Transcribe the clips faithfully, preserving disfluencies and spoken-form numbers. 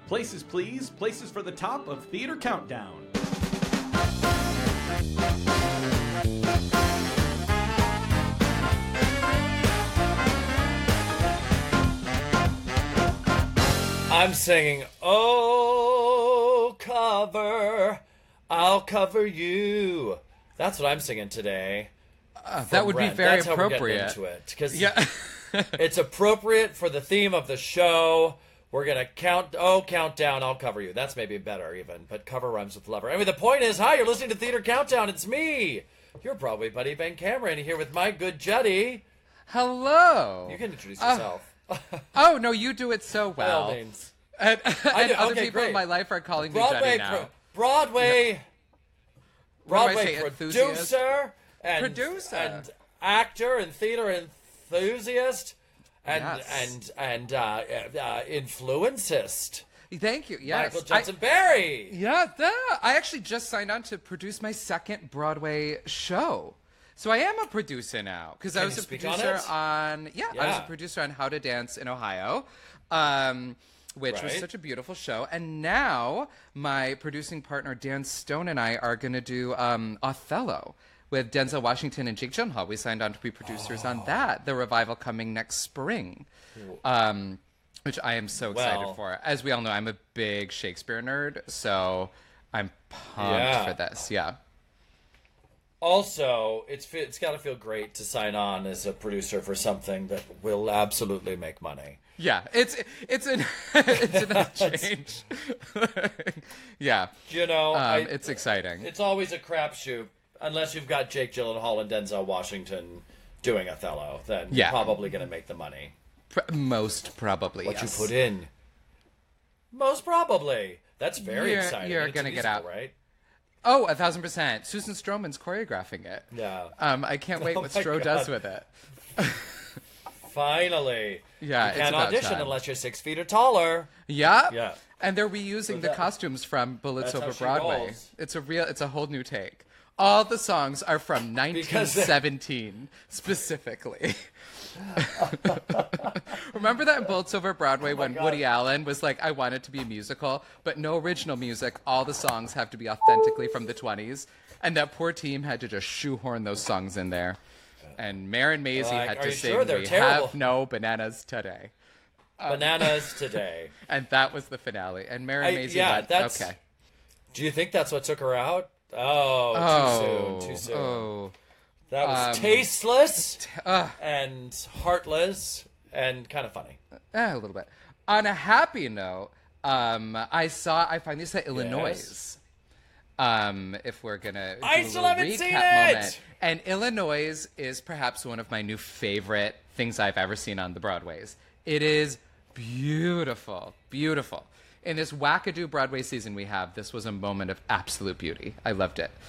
Places, please. Places for the top of Theater Countdown. I'm singing, oh, cover, I'll cover you. That's what I'm singing today. Uh, that would Rent. be very That's appropriate. How we're getting into it, because yeah. it's appropriate for the theme of the show. We're going to count, oh, count down, I'll cover you. That's maybe better even, but cover rhymes with lover. Anyway, the point is, hi, you're listening to Theater Countdown. It's me, your Broadway buddy, Ben Cameron, here with my good Jetty. Hello. You can introduce yourself. Uh, oh, no, you do it so well. By all means. And, and do, other okay, people great. in my life are calling Broadway, me Jetty now. Pro- Broadway, no. Broadway say, producer and, producer and actor and theater enthusiast and yes. and and uh, uh, influencist. Thank you. Yes, Michael Johnson Berry. Yeah, that. I actually just signed on to produce my second Broadway show. So I am a producer now because I was a producer on, on yeah, yeah, I was a producer on How to Dance in Ohio, um, which right. was such a beautiful show. And now my producing partner Dan Stone and I are going to do um, Othello with Denzel Washington and Jake Gyllenhaal. We signed on to be producers oh. on that. The revival coming next spring, um, which I am so excited well, for. As we all know, I'm a big Shakespeare nerd, so I'm pumped yeah. for this. Yeah. Also, it's it's got to feel great to sign on as a producer for something that will absolutely make money. Yeah, it's it's an it's an change. yeah, you know, um, I, it's exciting. It's always a crapshoot unless you've got Jake Gyllenhaal and Denzel Washington doing Othello. Then yeah. you're probably going to make the money. Pro- most probably. What yes. you put in. Most probably. That's very you're, exciting. You're going to get out, right? Oh, a thousand percent. Susan Stroman's choreographing it. Yeah. Um, I can't wait oh what Stro God. does with it. Finally. Yeah, you can't it's audition time. unless you're six feet or taller. Yeah. Yeah. And they're reusing so the that, costumes from Bullets Over she Broadway. rolls. It's a real. It's a whole new take. All the songs are from nineteen seventeen specifically. Remember that in Bullets Over Broadway oh when God. Woody Allen was like, I want it to be a musical, but no original music. All the songs have to be authentically from the twenties. And that poor team had to just shoehorn those songs in there. And Marin Maisie like, had are to you sing, sure? They're we terrible. have no bananas today. Bananas today. And that was the finale. And Marin I, Maisie yeah, went, that's, okay. Do you think that's what took her out? Oh, Oh, too soon, too soon. oh. That was Um, tasteless t- uh, and heartless and kind of funny. Eh, a little bit. On a happy note, um, I saw, I finally saw Illinois. Yes. Um, if we're gonna do I a still little haven't recap seen it! moment. And Illinois is perhaps one of my new favorite things I've ever seen on the Broadways. It is beautiful, beautiful. In this wackadoo Broadway season we have, this was a moment of absolute beauty. I loved it.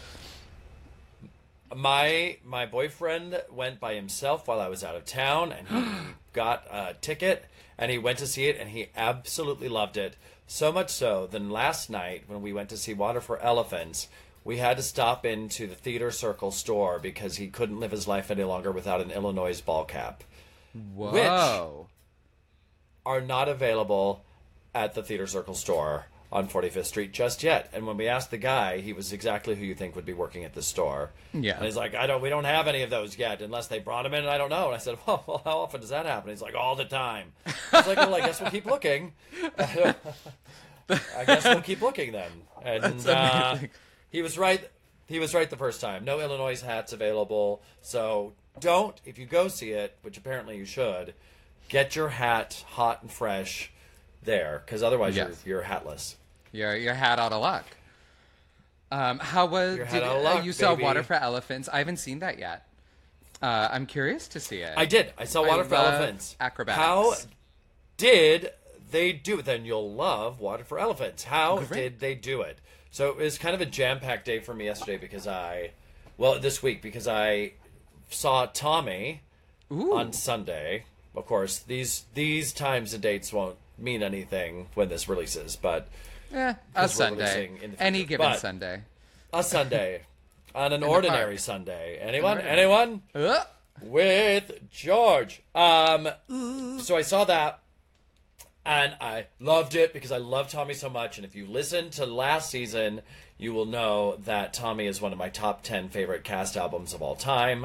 My my boyfriend went by himself while I was out of town, and he got a ticket, and he went to see it, and he absolutely loved it. So much so, then last night when we went to see Water for Elephants, we had to stop into the Theater Circle store because he couldn't live his life any longer without an Illinois ball cap. Whoa. Which are not available at the Theater Circle store on forty-fifth Street just yet. And when we asked the guy, he was exactly who you think would be working at the store. Yeah. And he's like, I don't, we don't have any of those yet, unless they brought them in, and I don't know. And I said, well, well how often does that happen? He's like, all the time. I was like, well, I guess we'll keep looking. I guess we'll keep looking then. And That's uh, amazing. he was right. He was right the first time. No Illinois hats available. So don't, if you go see it, which apparently you should, get your hat hot and fresh there, because otherwise Yes. you're, you're hatless. You're, you're hat out of luck. Um, how was Your did, hat out of uh, luck, you saw baby. Water for Elephants? I haven't seen that yet. Uh, I'm curious to see it. I did. I saw Water I for love Elephants. acrobatics. How did they do it? Then you'll love Water for Elephants. How Great. did they do it? So it was kind of a jam-packed day for me yesterday because I, well, this week because I saw Tommy Ooh. on Sunday. Of course, these these times and dates won't mean anything when this releases, but Eh, a because we're Sunday. releasing in the Any future. given But Sunday. a Sunday on an the ordinary park. Sunday. Anyone? ordinary. Anyone? Uh, With George. Um, so I saw that, And I loved it because I love Tommy so much. And if you listen to last season, you will know that Tommy is one of my top ten favorite cast albums of all time.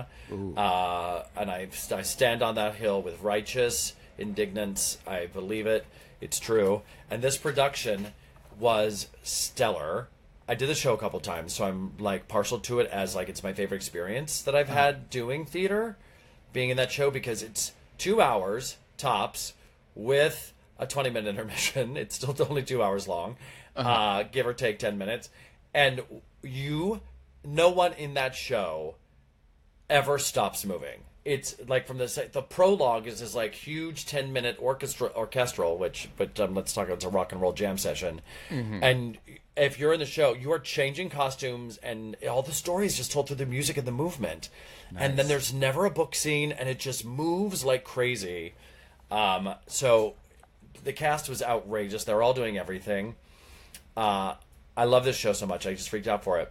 Uh, and I, I stand on that hill with Righteous, Indignance. I believe it. It's true. And this production was stellar. I did the show a couple times, so I'm like partial to it as like it's my favorite experience that I've had doing theater, being in that show, because it's two hours tops with a twenty minute intermission. It's still only two hours long, uh-huh. uh, give or take ten minutes. And you, no one in that show ever stops moving. It's like from the the prologue is this like huge ten minute orchestra orchestral, which but um, let's talk about it's a rock and roll jam session, mm-hmm. and if you're in the show, you are changing costumes, and all the story is just told through the music and the movement, nice. And then there's never a book scene, and it just moves like crazy. Um, so the cast was outrageous; they're all doing everything. Uh, I love this show so much; I just freaked out for it,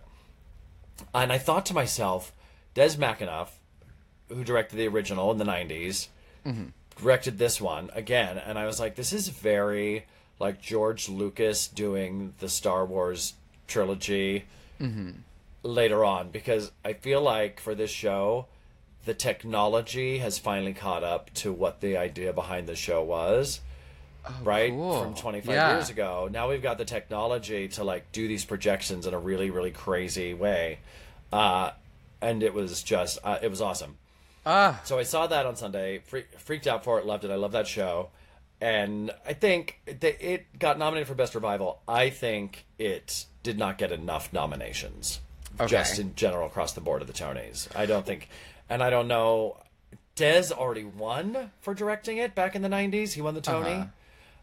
and I thought to myself, Des McAnuff, who directed the original in the nineties, mm-hmm. directed this one again, and I was like, this is very like George Lucas doing the Star Wars trilogy mm-hmm. later on, because I feel like for this show, the technology has finally caught up to what the idea behind the show was. Oh, right? Cool. From twenty-five yeah. years ago. Now we've got the technology to like do these projections in a really, really crazy way. Uh, and it was just, uh, it was awesome. Ah. So I saw that on Sunday, free, freaked out for it, loved it. I love that show. And I think that it got nominated for Best Revival. I think it did not get enough nominations, okay. just in general across the board of the Tonys. I don't think, and I don't know, Des already won for directing it back in the nineties. He won the Tony. Uh-huh.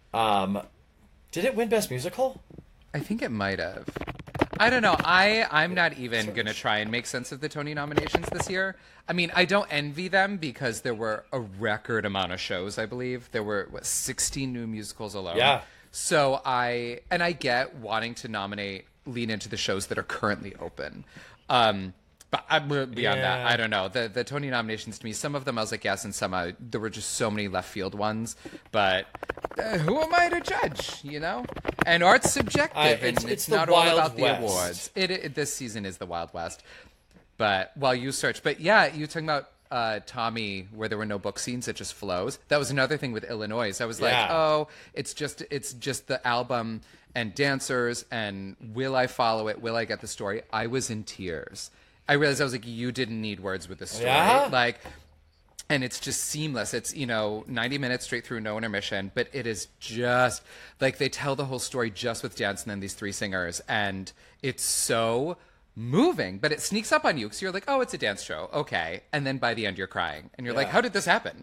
Um, did it win Best Musical? I think it might have. I don't know. I, I'm not even going to try and make sense of the Tony nominations this year. I mean, I don't envy them because there were a record amount of shows, I believe. There were, what, sixteen new musicals alone? Yeah. So I, and I get wanting to nominate, lean into the shows that are currently open. Um, but I'm beyond yeah. that. I don't know. The the Tony nominations to me, some of them I was like, yes, and some I, there were just so many left field ones. But uh, who am I to judge, you know? And art's subjective, I, it's, and it's, it's the not all Wild about West. the awards. It, it This season is the Wild West. But while you search, but yeah, you talking about uh, Tommy, where there were no book scenes, it just flows. That was another thing with Illinois. I was like, yeah. oh, it's just it's just the album and dancers, and will I follow it? Will I get the story? I was in tears. I realized I was like, you didn't need words with this story. Yeah? Like, and it's just seamless. It's, you know, ninety minutes straight through, no intermission, but it is just like they tell the whole story just with dance and then these three singers, and it's so moving, but it sneaks up on you because you're like, oh, it's a dance show, okay, and then by the end you're crying and you're yeah. like, how did this happen?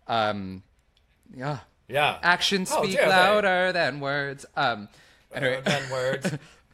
Um, yeah, yeah. Actions oh, speak dear, louder okay. than words. Um, anyway. than words.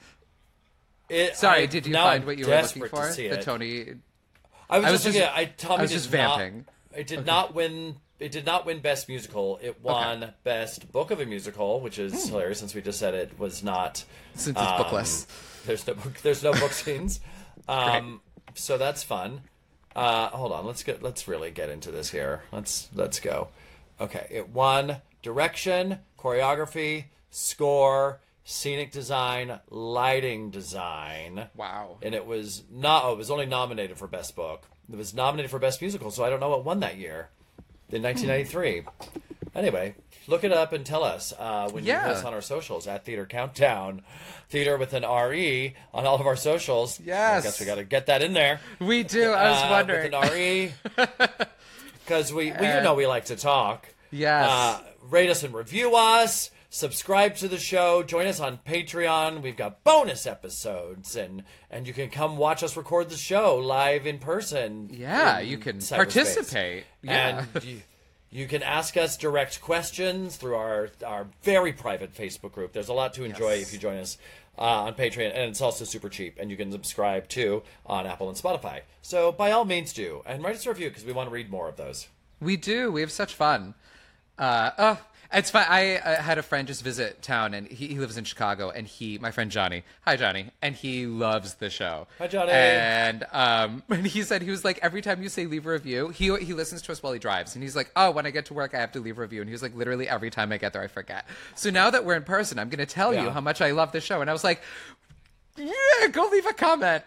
It, Sorry, I, did you now find I'm what you were looking desperate for? to see The it. Tony. I was, I just was just- looking at. I Tommy I was did just not- vamping. It did Okay. not win. It did not win Best Musical. It won Okay. Best Book of a Musical, which is Hmm. hilarious since we just said it was not. Since it's um, bookless. There's no book. There's no book scenes. Um, so that's fun. Uh, hold on. Let's get. Let's really get into this here. Let's let's go. Okay. It won direction, choreography, score, scenic design, lighting design. Wow. And it was not. Oh, it was only nominated for Best Book. It was nominated for Best Musical, so I don't know what won that year, in nineteen ninety-three. Anyway, look it up and tell us uh, when Yeah. you hit us on our socials at Theater Countdown, Theater with an R E on all of our socials. Yes. I guess we got to get that in there. We do. I was Uh, wondering. with an R E, because we we you know we like to talk. Yes. Uh, rate us and review us. Subscribe to the show. Join us on Patreon. We've got bonus episodes, and and you can come watch us record the show live in person. Yeah, in you can cyberspace. participate. Yeah. And you, you can ask us direct questions through our our very private Facebook group. There's a lot to enjoy Yes. if you join us uh, on Patreon, and it's also super cheap, and you can subscribe too on Apple and Spotify. So by all means do, and write us a review because we want to read more of those. We do. We have such fun. Uh, oh, It's fine. I uh, had a friend just visit town, and he, he lives in Chicago. And he, my friend Johnny, hi Johnny, and he loves the show. Hi, Johnny. And um, and he said he was like, every time you say leave a review, he he listens to us while he drives, and he's like, oh, when I get to work, I have to leave a review. And he was like, literally every time I get there, I forget. So now that we're in person, I'm going to tell Yeah. you how much I love the show. And I was like, yeah, go leave a comment.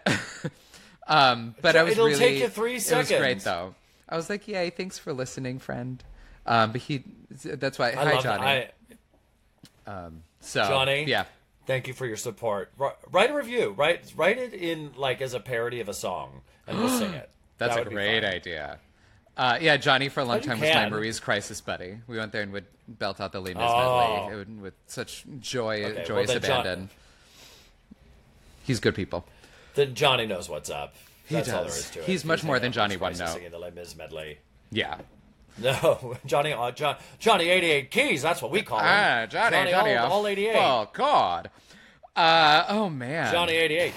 um, but I was It'll really, take you three It was seconds. great though. I was like, yay, thanks for listening, friend. Um, but he, that's why. I hi, love Johnny. I, So Johnny, yeah, thank you for your support. Wri- Write a review. Write write it in like as a parody of a song, and we'll sing it. that's That a would be great fun. idea. Uh, yeah, Johnny for a long you time was my can. Marie's Crisis buddy. We went there and would belt out the Les Mis Oh. medley with, with such joy, Okay, well joyous then John- abandon. He's good people. Then Johnny knows what's up. He That's all does. there is to it. He's much more hanging than out Johnny with One his friends Note. Singing the Les Mis medley. Yeah. No, Johnny, uh, John, Johnny eighty-eight keys. That's what we call him. Ah, Johnny, Johnny, all, oh, all eighty-eight. Oh God. Uh, oh man. Johnny eighty-eight.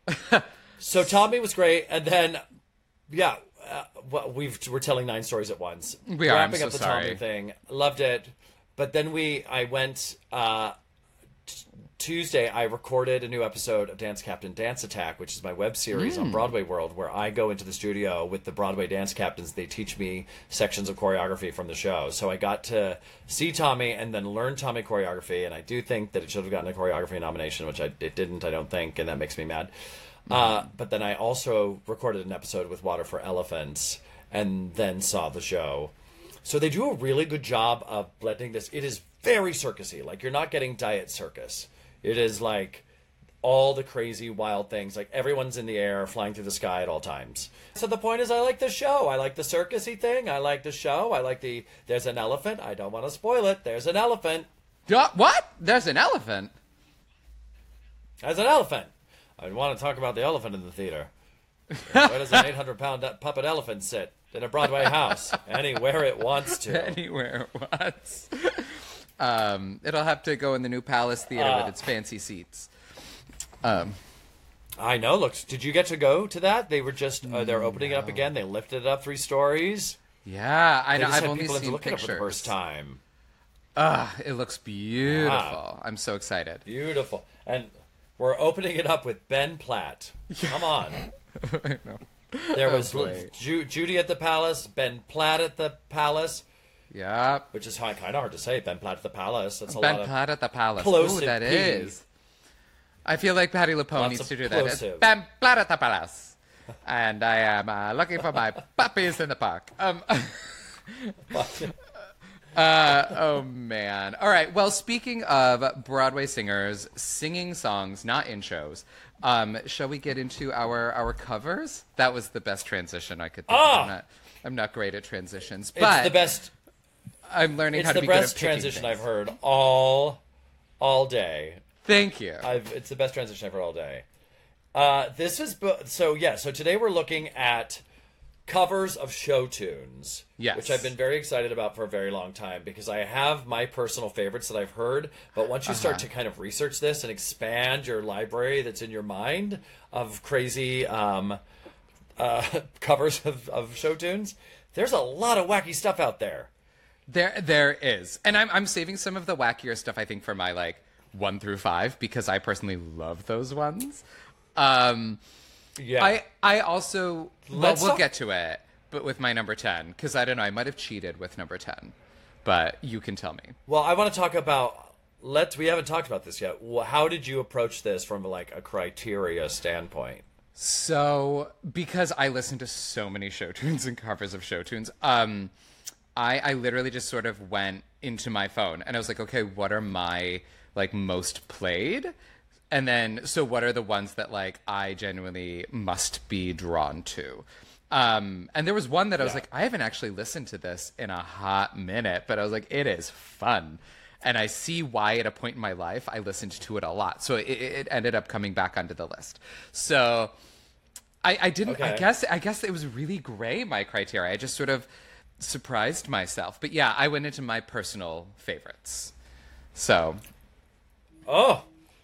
So Tommy was great, and then, yeah, uh, well, we've we're telling nine stories at once. We are, I'm Wrapping so up the sorry. Tommy thing, loved it. But then we, I went uh, t- Tuesday. I recorded a new episode of Dance Captain Dance Attack, which is my web series Mm. on Broadway World, where I go into the studio with the Broadway dance captains. They teach me sections of choreography from the show. So I got to see Tommy and then learn Tommy choreography. And I do think that it should have gotten a choreography nomination, which I it didn't. I don't think, and that makes me mad. Uh, but then I also recorded an episode with Water for Elephants, and then saw the show. So they do a really good job of blending this. It is very circusy. Like, you're not getting diet circus. It is like all the crazy wild things. Like, everyone's in the air, flying through the sky at all times. So the point is, I like the show. I like the circusy thing. I like the show. I like the, there's an elephant. I don't want to spoil it. There's an elephant. Uh, what? There's an elephant. There's an elephant. I want to talk about the elephant in the theater. Where does an eight hundred pound puppet elephant sit? In a Broadway house. Anywhere it wants to. Anywhere it wants. um, it'll have to go in the new Palace Theater Uh, with its fancy seats. Um, I know. Look, did you get to go to that? They were just, uh, they're opening it up again. They lifted it up three stories. yeah, I They know. just I've had only people in to seen look at it for the pictures. first time. Ah, it looks beautiful. I'm so excited. Beautiful. And we're opening it up with Ben Platt. Come on. I know. There Oh, was boy. Ju- Judy at the Palace, Ben Platt at the Palace, Yeah. which is kind of hard to say. Ben Platt at the Palace. That's a Ben lot of... Platt at the Palace. plosive Ooh, that P. is. I feel like Patty LuPone Lots needs of to do that. It's plosive. Ben Platt at the Palace. And I am uh, looking for my puppies in the park. Um, uh, oh, man. All right. Well, speaking of Broadway singers singing songs, not in shows, um, shall we get into our, our covers? That was the best transition I could think Ah! of. I'm not, I'm not great at transitions, It's but the best... I'm learning It's how to the be good at best picking transition things. I've heard all, all day. Thank you. I've it's the best transition I've heard all day. Uh, this is bu- so yeah. So today we're looking at covers of show tunes, Yes. which I've been very excited about for a very long time because I have my personal favorites that I've heard. But once you start Uh-huh. to kind of research this and expand your library that's in your mind of crazy um, uh, covers of, of show tunes, there's a lot of wacky stuff out there. There, there is, and I'm I'm saving some of the wackier stuff I think for my like one through five because I personally love those ones. Um, Yeah, I I also well Let's we'll talk- get to it, but with my number ten because I don't know I might have cheated with number ten, but you can tell me. Well, I want to talk about. Let's. We haven't talked about this yet. Wh- How did you approach this from like a criteria standpoint? So, because I listen to so many show tunes and covers of show tunes, um, I, I literally just sort of went into my phone and I was like, okay, what are my like most played? And then, so what are the ones that like I genuinely must be drawn to? Um, and there was one that I was Yeah. like, I haven't actually listened to this in a hot minute, but I was like, it is fun. And I see why at a point in my life I listened to it a lot. So it, it ended up coming back onto the list. So I, I didn't, I Okay. guess, I guess it was really gray, my criteria. I just sort of surprised myself. But yeah, I went into my personal favorites. So Oh,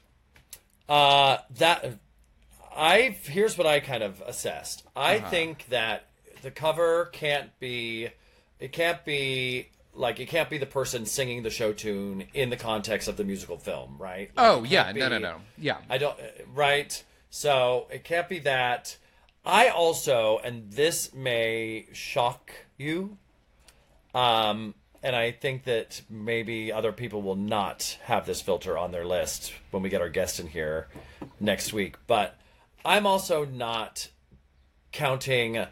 uh, that I here's what I kind of assessed. I think that the cover can't be, it can't be like it can't be the person singing the show tune in the context of the musical film, right? Like, Oh it yeah, can't no, no, be- no, yeah. I don't right. So it can't be that. I also, and this may shock you, um, and I think that maybe other people will not have this filter on their list when we get our guest in here next week. But I'm also not counting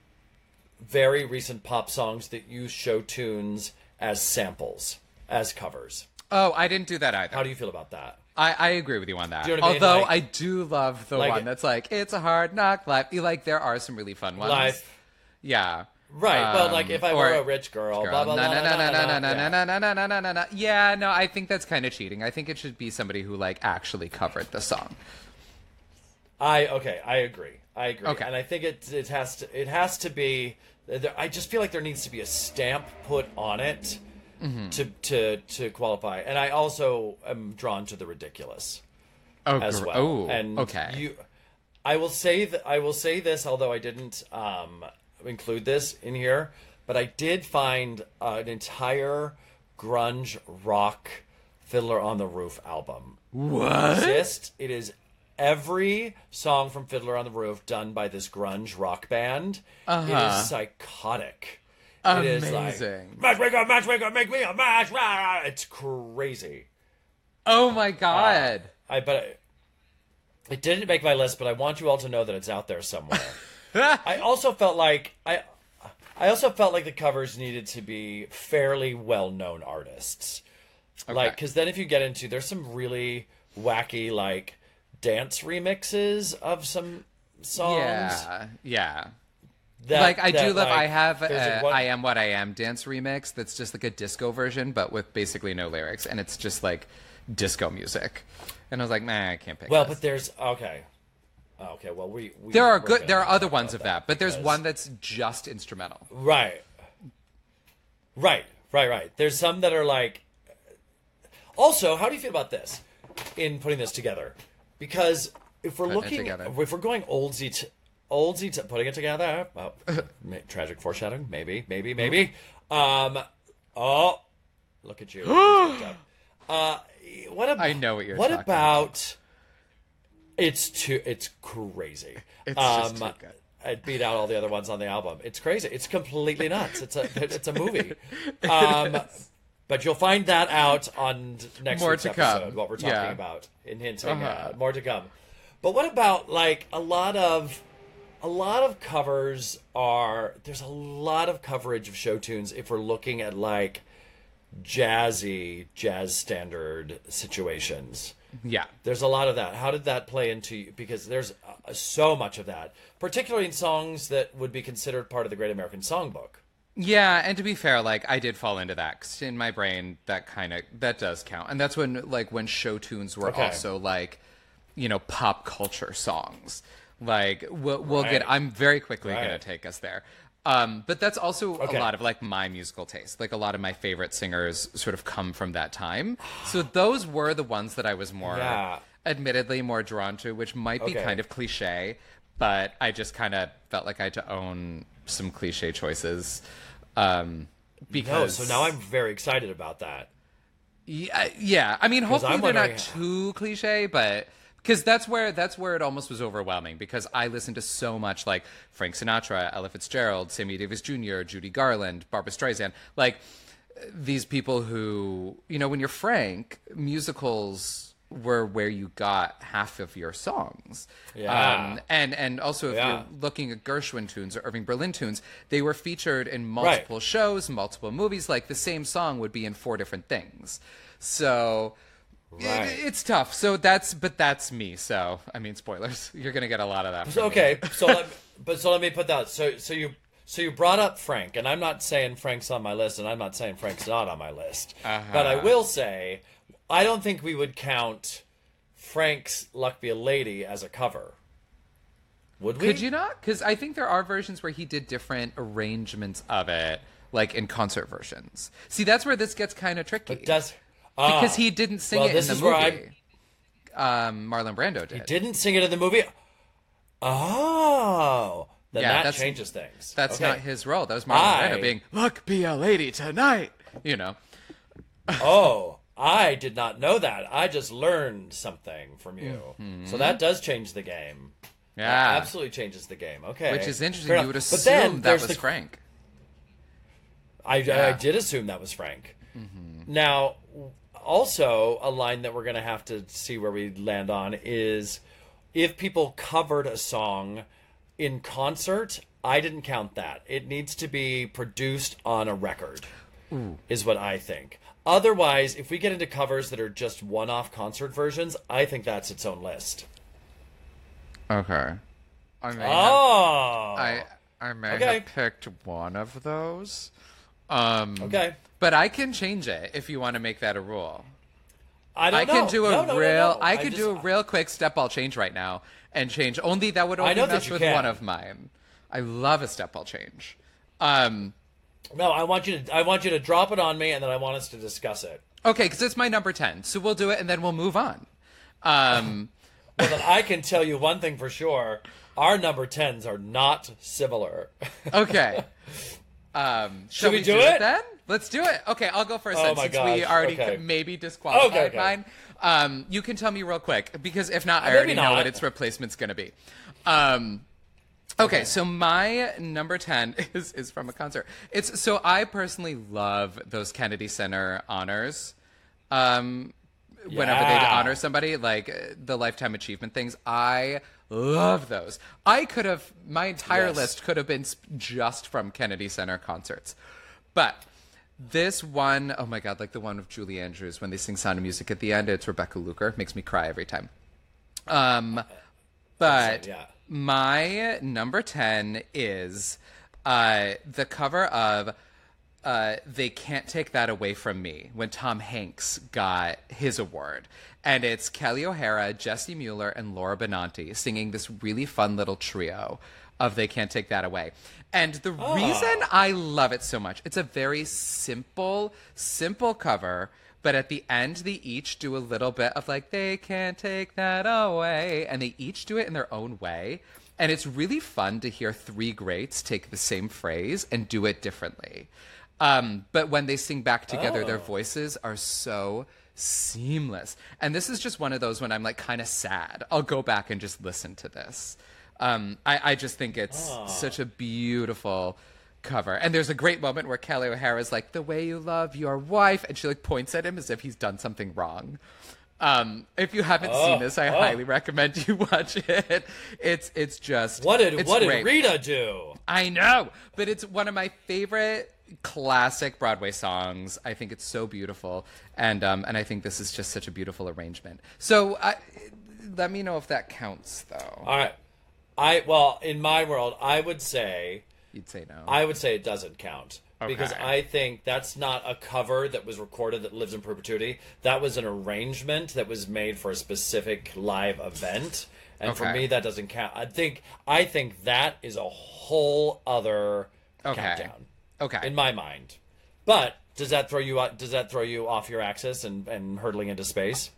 very recent pop songs that use show tunes as samples, as covers. Oh, I didn't do that either. How do you feel about that? I, I agree with you on that. Do you know what I mean? Although Like- I do love the Like- one that's like, it's a hard knock life. Like, there are some really fun ones. Life. Yeah. Right. well, like Um, if I or- were a rich girl, Girl. blah blah No, blah. no, no, no, no, no, no, yeah. no, no, no, no, no, no, no. Yeah, no, I think that's kind of cheating. I think it should be somebody who like actually covered the song. I okay. I agree. I agree. Okay. And I think it it has to it has to be. There, I just feel like there needs to be a stamp put on it Mm-hmm. to to to qualify. And I also am drawn to the ridiculous Oh, as gr- well. Oh, and okay. You, I will say that I will say this, although I didn't um, include this in here, but I did find uh, an entire grunge rock Fiddler on the Roof album. What? Exist. It is every song from Fiddler on the Roof done by this grunge rock band. Uh-huh. It is psychotic. It is Amazing. like matchmaker, matchmaker, make me a match. rah, rah. It's crazy. Oh my god. I but it didn't make my list, but I want you all to know that it's out there somewhere. I also felt like I I also felt like the covers needed to be fairly well-known artists. Like cuz then if you get into there's some really wacky like dance remixes of some songs. Yeah. Yeah. that- like I do that, love. like, I have there's a a one- "I Am What I Am" dance remix that's just like a disco version, but with basically no lyrics, and it's just like disco music. And I was like, nah, I can't pick. Well, this. but there's okay. Okay, well we, we there are we're good. gonna There are talk other about ones of that, but there's because- one that's just instrumental. Right. Right, right, right. There's some that are like. Also, how do you feel about this in putting this together? Because if we're Putting it looking, together. if we're going oldsy, t- oldsy, t- putting it together. Oh, ma- tragic foreshadowing. Maybe, maybe, maybe. Um. Oh, look at you. uh, what about? I know what you're What talking about? It's too. It's crazy. It's um, just too good. It beat out all the other ones on the album. It's crazy. It's completely nuts. It's a it's a movie. Um, but you'll find that out on next More week's to episode. come. What we're talking Yeah. about in hinting. Uh-huh. Uh, more to come. But what about like a lot of a lot of covers are there's a lot of coverage of show tunes if we're looking at like jazzy jazz standard situations. Yeah. There's a lot of that. How did that play into you? Because there's uh, so much of that, particularly in songs that would be considered part of the Great American Songbook. Yeah, and to be fair, like I did fall into that 'cause in my brain that kind of that does count, and that's when like when show tunes were Okay. also like, you know, pop culture songs. Like we'll we'll get. Right. I'm very quickly Right. gonna take us there. Um, but that's also Okay. a lot of like my musical taste. Like a lot of my favorite singers sort of come from that time. So those were the ones that I was more, Yeah. admittedly, more drawn to, which might be Okay. kind of cliche, but I just kind of felt like I had to own some cliche choices. Um, No, because so now I'm very excited about that. yeah, yeah. I mean, hopefully I'm they're not wondering- too cliche, but because that's where that's where it almost was overwhelming. Because I listened to so much like Frank Sinatra, Ella Fitzgerald, Sammy Davis Junior, Judy Garland, Barbra Streisand, like these people who, you know, when you're Frank, musicals were where you got half of your songs. Yeah. Um, and and also if Yeah. you're looking at Gershwin tunes or Irving Berlin tunes, they were featured in multiple shows, multiple movies. Like the same song would be in four different things. So Right. it, it's tough. So that's but that's me. So I mean, spoilers. You're gonna get a lot of that. So, from me. okay, so let, but so let me put that. So so you so you brought up Frank, and I'm not saying Frank's on my list, and I'm not saying Frank's not on my list. Uh-huh. But I will say, I don't think we would count Frank's "Luck Be a Lady" as a cover. Would we? Could you not? Because I think there are versions where he did different arrangements of it, like in concert versions. See, that's where this gets kind of tricky. But does because ah, he didn't sing well, it this in is the where I- movie. Um, Marlon Brando did. didn't sing it in the movie? Oh, then Yeah, that that's- changes things. That's Okay. not his role. That was Marlon I- Brando being "Look, be a lady tonight." you know. Oh, I did not know that. I just learned something from you. Mm-hmm. So that does change the game. Yeah. That absolutely changes the game. Okay. Which is interesting. Fair You would enough. assume that was the... Frank. I, Yeah. I did assume that was Frank. Mm-hmm. Now, also, a line that we're going to have to see where we land on is if people covered a song in concert, I didn't count that. It needs to be produced on a record, Ooh. is what I think. Otherwise, if we get into covers that are just one-off concert versions, I think that's its own list. Okay. I may oh! Have, I, I may okay. have picked one of those. Um, okay. But I can change it if you want to make that a rule. I don't I know. can do a no, no, real. no, no. I I could just, do a real quick step ball change right now and change. Only that would only I know mess that you with can. one of mine. I love a step ball change. Um, no, I want you to. I want you to drop it on me, and then I want us to discuss it. Okay, because it's my number ten, so we'll do it, and then we'll move on. Um, well, then I can tell you one thing for sure: our number tens are not similar. Okay. Um, Should we, we do, do it? it then? Let's do it. Okay, I'll go first Oh then, my since gosh, we already okay. could maybe disqualified Okay, okay. mine. Um, you can tell me real quick, because if not, I Maybe already know not. what its replacement's going to be. Um, okay, so my number ten is, is from a concert. It's so I personally love those Kennedy Center honors. Um, whenever they Yeah. honor somebody, like uh, the Lifetime Achievement things, I love those. I could have, my entire Yes. list could have been sp- just from Kennedy Center concerts. But this one, oh my God, like the one with Julie Andrews when they sing Sound of Music at the end, it's Rebecca Luker. Makes me cry every time. Um, but yeah. my number ten is uh, the cover of uh, They Can't Take That Away From Me when Tom Hanks got his award. And it's Kelly O'Hara, Jesse Mueller, and Laura Benanti singing this really fun little trio of They Can't Take That Away. And the Oh. reason I love it so much, it's a very simple, simple cover, but at the end they each do a little bit of like, they can't take that away, and they each do it in their own way. And it's really fun to hear three greats take the same phrase and do it differently. Um, but when they sing back together, Oh. their voices are so seamless. And this is just one of those when I'm like kind of sad, I'll go back and just listen to this. Um, I, I just think it's Oh. such a beautiful cover. And there's a great moment where Kelly O'Hara's like, the way you love your wife, and she like points at him as if he's done something wrong. Um, if you haven't Oh, seen this, I oh. highly recommend you watch it. It's it's just What did it's What did great. Rita do? I know, but it's one of my favorite classic Broadway songs. I think it's so beautiful, and um, and I think this is just such a beautiful arrangement. So I, let me know if that counts, though. All right. I well, in my world, I would say You'd say no. I would say it doesn't count. Because Okay. I think that's not a cover that was recorded that lives in perpetuity. That was an arrangement that was made for a specific live event. And for Okay. me, that doesn't count. I think I think that is a whole other Okay. countdown. Okay. In my mind. But does that throw you out- does that throw you off your axis and, and hurtling into space?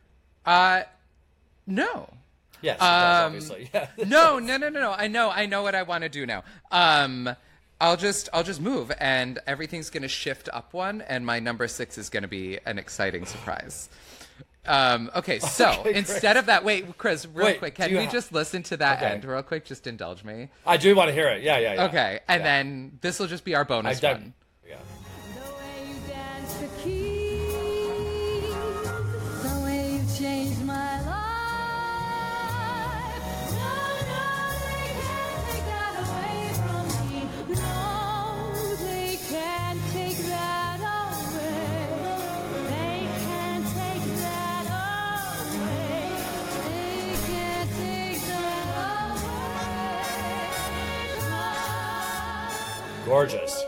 Uh, no. Yes, it does, Um, obviously. Yeah. no, no, no, no, no. I know, I know what I want to do now. Um, I'll just, I'll just move, and everything's gonna shift up one, and my number six is gonna be an exciting surprise. Um, okay, so Okay, instead great. of that, wait, Chris, real Wait, quick, do can you we ha- just listen to that Okay. end real quick? Just indulge me. I do want to hear it. Yeah, yeah, yeah. Okay, and Yeah. then this will just be our I bonus done. one. Yeah. The way you dance the keys, the way you changed my life. No, no, they can't take that away from me. No, they can't take that away. They can't take that away. They can't take that away. Gorgeous.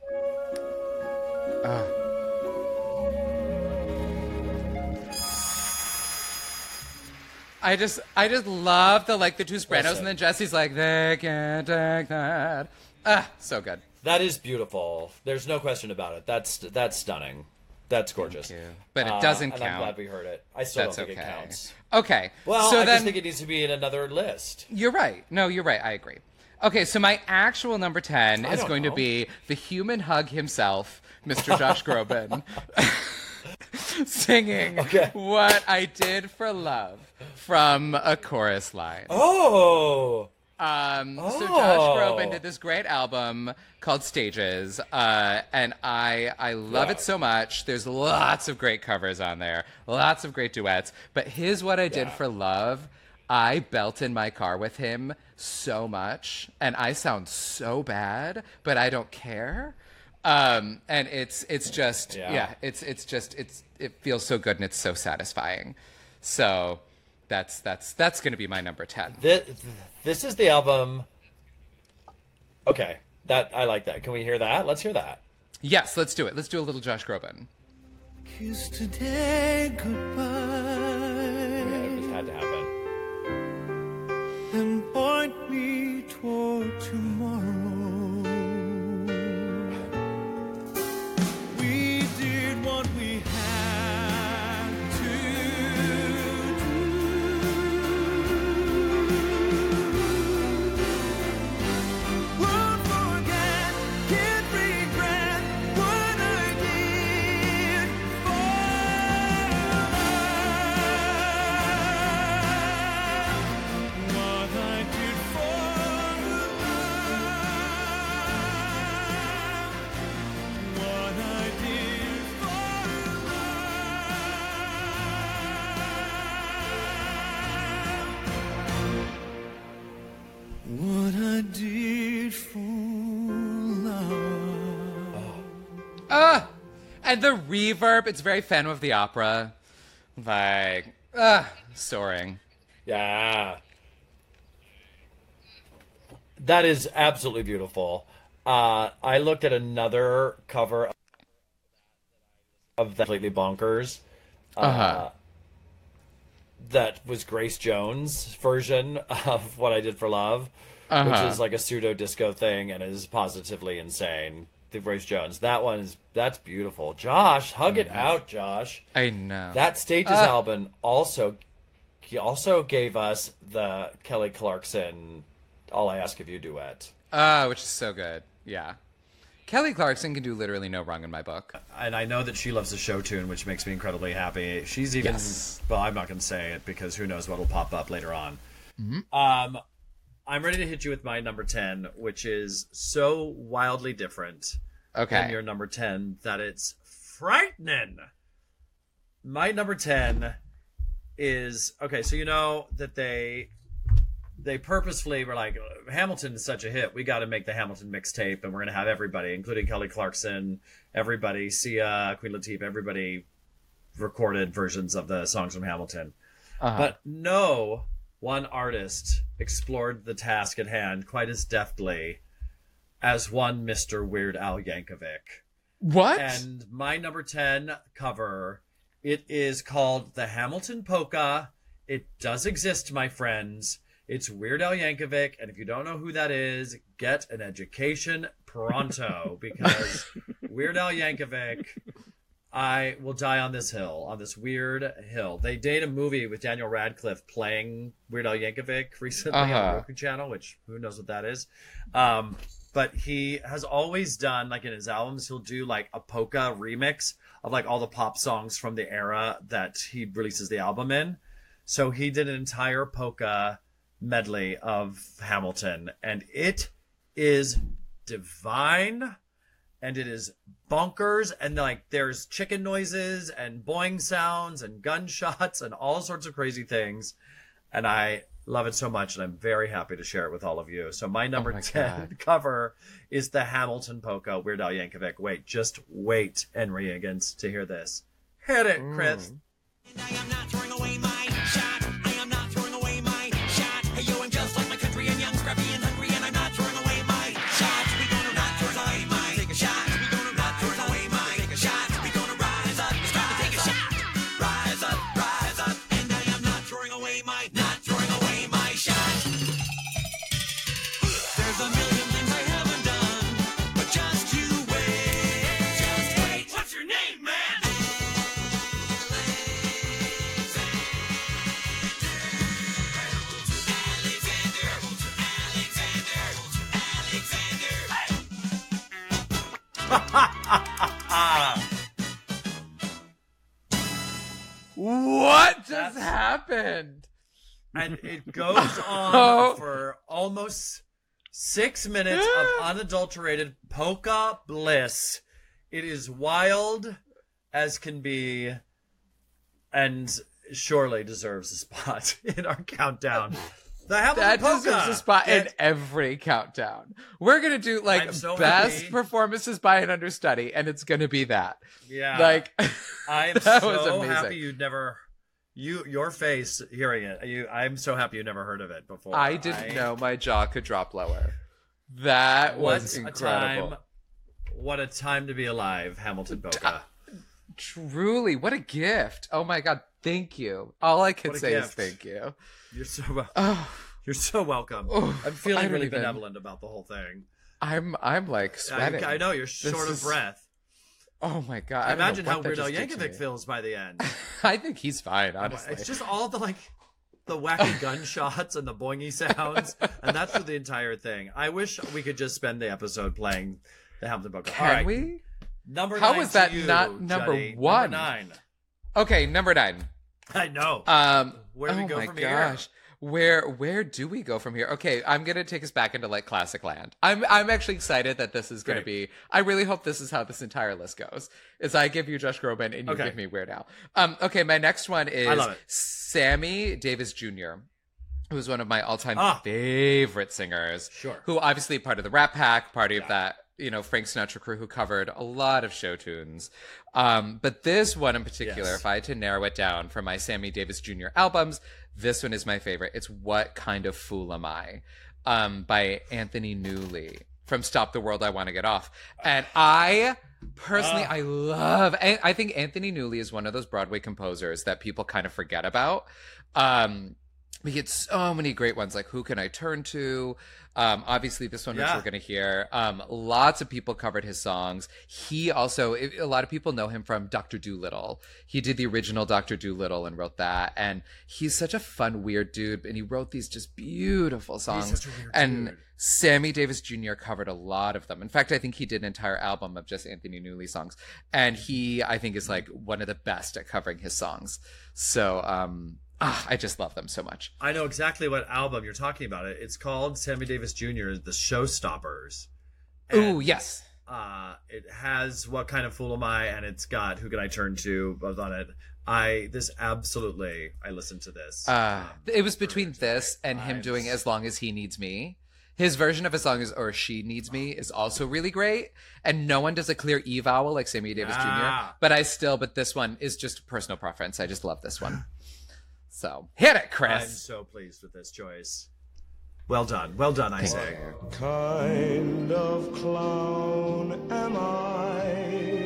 I just, I just love the like the two sopranos, Listen. and then Jesse's like, they can't take that. Ah, so good. That is beautiful. There's no question about it. That's that's stunning. That's gorgeous. you. But it Uh, doesn't and I'm count. glad we heard it. I still That's don't think okay. it counts. Okay. Well, so I then, just think it needs to be in another list. You're right. No, you're right. I agree. Okay, so my actual number ten I is don't going know. to be the human hug himself, Mister Josh Groban, singing Okay. What I Did for Love from a chorus line. Oh. Um, So Oh. Josh Groban did this great album called Stages, uh, and I I love Yeah. it so much. There's lots of great covers on there, lots of great duets. But his What I Did Yeah. for Love, I belt in my car with him so much, and I sound so bad, but I don't care. Um, and it's it's just Yeah. yeah, it's it's just it's it feels so good and it's so satisfying. So that's that's that's going to be my number ten. This, this is the album. Okay, that I like that. Can we hear that? Let's hear that. Yes, let's do it. Let's do a little Josh Groban. Kiss today Yeah, goodbye it just had to happen. and point me toward tomorrow. We did what we had to do. Won't forget, can't regret what I did for love. What I did for love. What I did for love. What I did for love. Ah, and the reverb. It's very Phantom of the Opera, like ah, soaring. Yeah. That is absolutely beautiful. Uh, I looked at another cover of that completely bonkers. Uh, Uh-huh. That was Grace Jones' version of What I Did for Love, Uh-huh. which is like a pseudo disco thing and is positively insane. The Grace Jones. That one is that's beautiful. Josh, hug it out, Josh. I know. That Stages Uh. album also he also gave us the Kelly Clarkson All I Ask of You duet. Ah, which is so good. Yeah. Kelly Clarkson can do literally no wrong in my book. And I know that she loves the show tune, which makes me incredibly happy. She's even Yes. well, I'm not going to say it because who knows what'll pop up later on. Um, I'm ready to hit you with my number ten, which is so wildly different Okay. than your number ten that it's frightening. My number ten is okay. So you know that they they purposefully were like, Hamilton is such a hit, we got to make the Hamilton mixtape, and we're gonna have everybody, including Kelly Clarkson, everybody, Sia, Queen Latifah, everybody recorded versions of the songs from Hamilton. Uh-huh. But no one artist explored the task at hand quite as deftly as one Mister Weird Al Yankovic. What? And my number ten cover, it is called The Hamilton Polka. It does exist, my friends. It's Weird Al Yankovic, and if you don't know who that is, get an education pronto, because Weird Al Yankovic, I will die on this hill, on this weird hill. They did a movie with Daniel Radcliffe playing Weird Al Yankovic recently on Uh-huh. the Roku channel, which who knows what that is. Um, but he has always done, like in his albums, he'll do like a polka remix of like all the pop songs from the era that he releases the album in. So he did an entire polka medley of Hamilton, and it is divine, and it is bonkers, and like there's chicken noises and boing sounds and gunshots and all sorts of crazy things, and I love it so much, and I'm very happy to share it with all of you. So my number Oh my ten God. cover is the Hamilton polka, Weird Al Yankovic. Wait, just wait, Henry Higgins, to hear this. Hit it, Chris. I am not throwing away my shot. I am not throwing away my shot. Hey yo, I'm just like my country and young, scrappy and hungry, and I'm not throwing away my shot. We gonna not throw away my take a shot. We gonna not throw away my take a shot. We gonna rise up, it's time to take a shot. Rise up, rise up, and I am not throwing away my, not throwing away my shot. There's a million things I haven't done, but just you wait, just wait. What's your name, man? What just That's- happened? And it goes on Oh. for almost six minutes of unadulterated polka bliss. It is wild as can be, and surely deserves a spot in our countdown. The Hamilton That polka. deserves a spot in It- every countdown. We're gonna do like I'm so best happy. performances by an understudy, and it's gonna be that. yeah. Like I am that so was amazing. happy you'd never, you your face hearing it. You, I'm so happy you never heard of it before. I didn't know my jaw could drop lower. That What was a incredible. time! What a time to be alive, Hamilton polka. Truly, what a gift. Oh my god, thank you. All I could What a say is gift. thank you. You're so wel- Oh, you're so welcome. Oh, I'm I feeling don't really even- benevolent about the whole thing. I'm I'm like I, sweating. I know you're This short is- of breath. Oh my god. I don't know Imagine what how that Weird Al just did to Yankovic me. feels by the end. I think he's fine, honestly. It's just all the like the wacky gunshots and the boingy sounds, and that's for the entire thing. I wish we could just spend the episode playing the Hamilton polka. Can all right, we? number How nine was to that you, not number Juddy. one? Number nine. Okay, number nine. I know. Um, Where do we oh go my from here? gosh. Where where do we go from here? Okay, I'm gonna take us back into like classic land. I'm I'm actually excited that this is gonna Great. be. I really hope this is how this entire list goes. Is I give you Josh Groban and you Okay. give me Weird Al. Um, okay, my next one is I love it. Sammy Davis Junior, who's one of my all-time Ah. favorite singers. Sure. Who obviously part of the Rat Pack, part of that you know Frank Sinatra crew who covered a lot of show tunes. Um, but this one in particular, Yes. if I had to narrow it down for my Sammy Davis Junior albums, this one is my favorite. It's What Kind of Fool Am I? Um, by Anthony Newley from Stop the World, I Want to Get Off. And I personally, I love, I, I think Anthony Newley is one of those Broadway composers that people kind of forget about. Um, we get so many great ones, like Who Can I Turn To? Um, obviously, this one, which Yeah. we're going to hear. Um, lots of people covered his songs. He also, it- a lot of people know him from Doctor Dolittle. He did the original Doctor Dolittle and wrote that. And he's such a fun, weird dude. And he wrote these just beautiful songs. such a weird and dude. Sammy Davis Junior covered a lot of them. In fact, I think he did an entire album of just Anthony Newley songs. And he, I think, is like one of the best at covering his songs. So, um, ah, I just love them so much. I know exactly what album you're talking about. It. It's called Sammy Davis Junior The Showstoppers. And, Ooh, yes. Uh, it has What Kind of Fool Am I, and it's got Who Can I Turn To both on it. I this absolutely I listened to this. Uh, um, it was between for this and him times. doing As Long As He Needs Me. His version of As Long As or She Needs Me is also really great. And no one does a clear E vowel like Sammy Davis Junior Ah. But I still, but this one is just personal preference. I just love this one. So hit it, I'm Chris. so pleased with this choice. Well done, well done, I say. Kind of clown am I?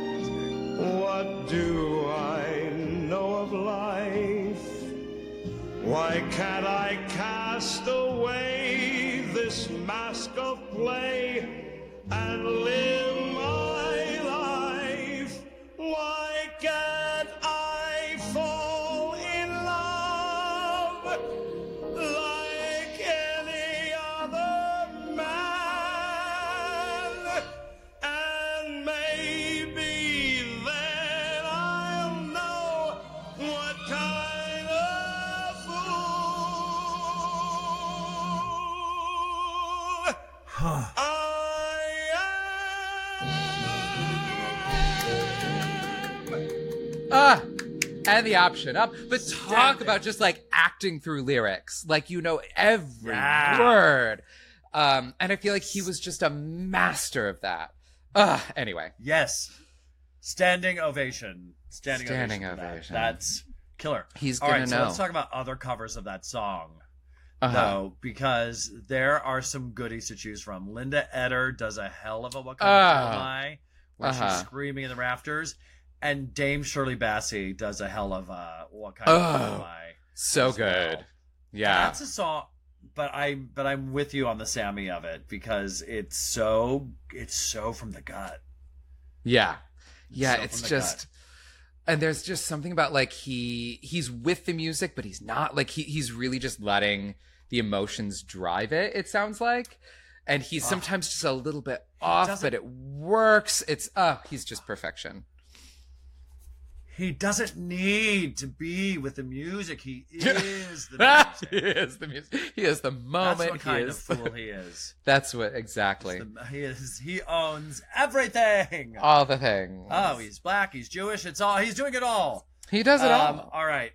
What do I know of life? Why can't I cast away this mask of play and live my life? Why can't I fall in love like any other man? And maybe then I'll know what kind of fool I am. Ah, and the option up. But talk Damn it. about just like acting through lyrics, like you know every Yeah. word. Um, and I feel like he was just a master of that. Ah, anyway. Yes, standing ovation. Standing, Standing ovation. for that. ovation. That's killer. He's All gonna right, know. so let's talk about other covers of that song. Uh-huh. Though, because there are some goodies to choose from. Linda Eder does a hell of a What Kind Ah. of Fool Am I, where Uh-huh. she's screaming in the rafters, and Dame Shirley Bassey does a hell of a What Kind of Fool Am Oh. I. So as well. good. Yeah. That's a song, but I but I'm with you on the Sammy of it because it's so it's so from the gut. Yeah. Yeah, So it's from the just gut. and there's just something about like he he's with the music, but he's not like he he's really just letting the emotions drive it, it sounds like. And he's sometimes just a little bit off, doesn't- but it works. It's uh he's just perfection. he doesn't need to be with the music. He is the music. he is the music. He is the moment. That's what kind he of is fool he is. That's what exactly. The- he is. He owns everything. All the things. Oh, he's black. He's Jewish. It's all. He's doing it all. He does it Um, all. all right.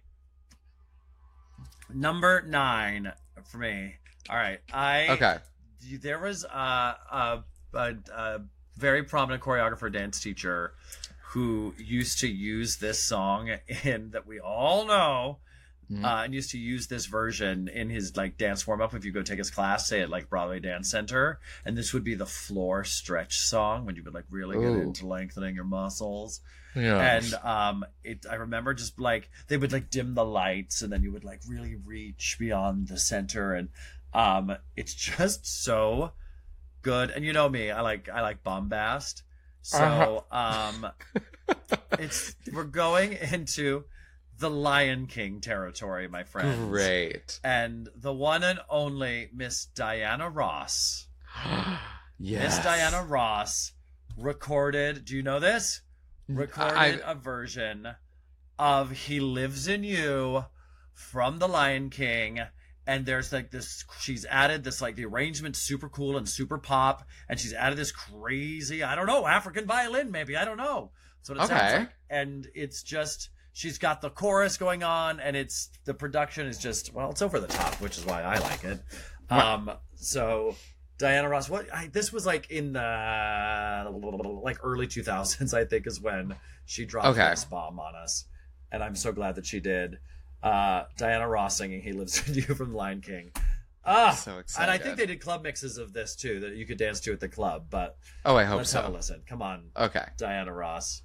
Number nine for me. All right. I Okay. There was a, a, a, a very prominent choreographer, dance teacher, who used to use this song in that we all know, Mhm. uh, and used to use this version in his like dance warm up. If you go take his class, say at like Broadway Dance Center, and this would be the floor stretch song when you would like really get Ooh. into lengthening your muscles. Yeah. And um, it I remember just like they would like dim the lights, and then you would like really reach beyond the center, and um, it's just so good. And you know me, I like I like bombast. So um, it's we're going into the Lion King territory, my friends. Great. And the one and only Miss Diana Ross. Yes. Miss Diana Ross recorded. Do you know this? Recorded I- a version of "He Lives in You" from The Lion King. And there's like this, she's added this, like the arrangement's super cool and super pop. And she's added this crazy, I don't know, African violin, maybe. I don't know. That's what it sounds Okay. like. And it's just, she's got the chorus going on, and it's, the production is just, well, it's over the top, which is why I like it. Um, so Diana Ross, what, I, this was like in the, like early two thousands, I think, is when she dropped Okay. this bomb on us. And I'm so glad that she did. Uh, Diana Ross singing "He Lives in You" from The Lion King. Ah, So and I excited. think they did club mixes of this too that you could dance to at the club. But Oh, I hope let's so. have a listen. Come on, Okay. Diana Ross.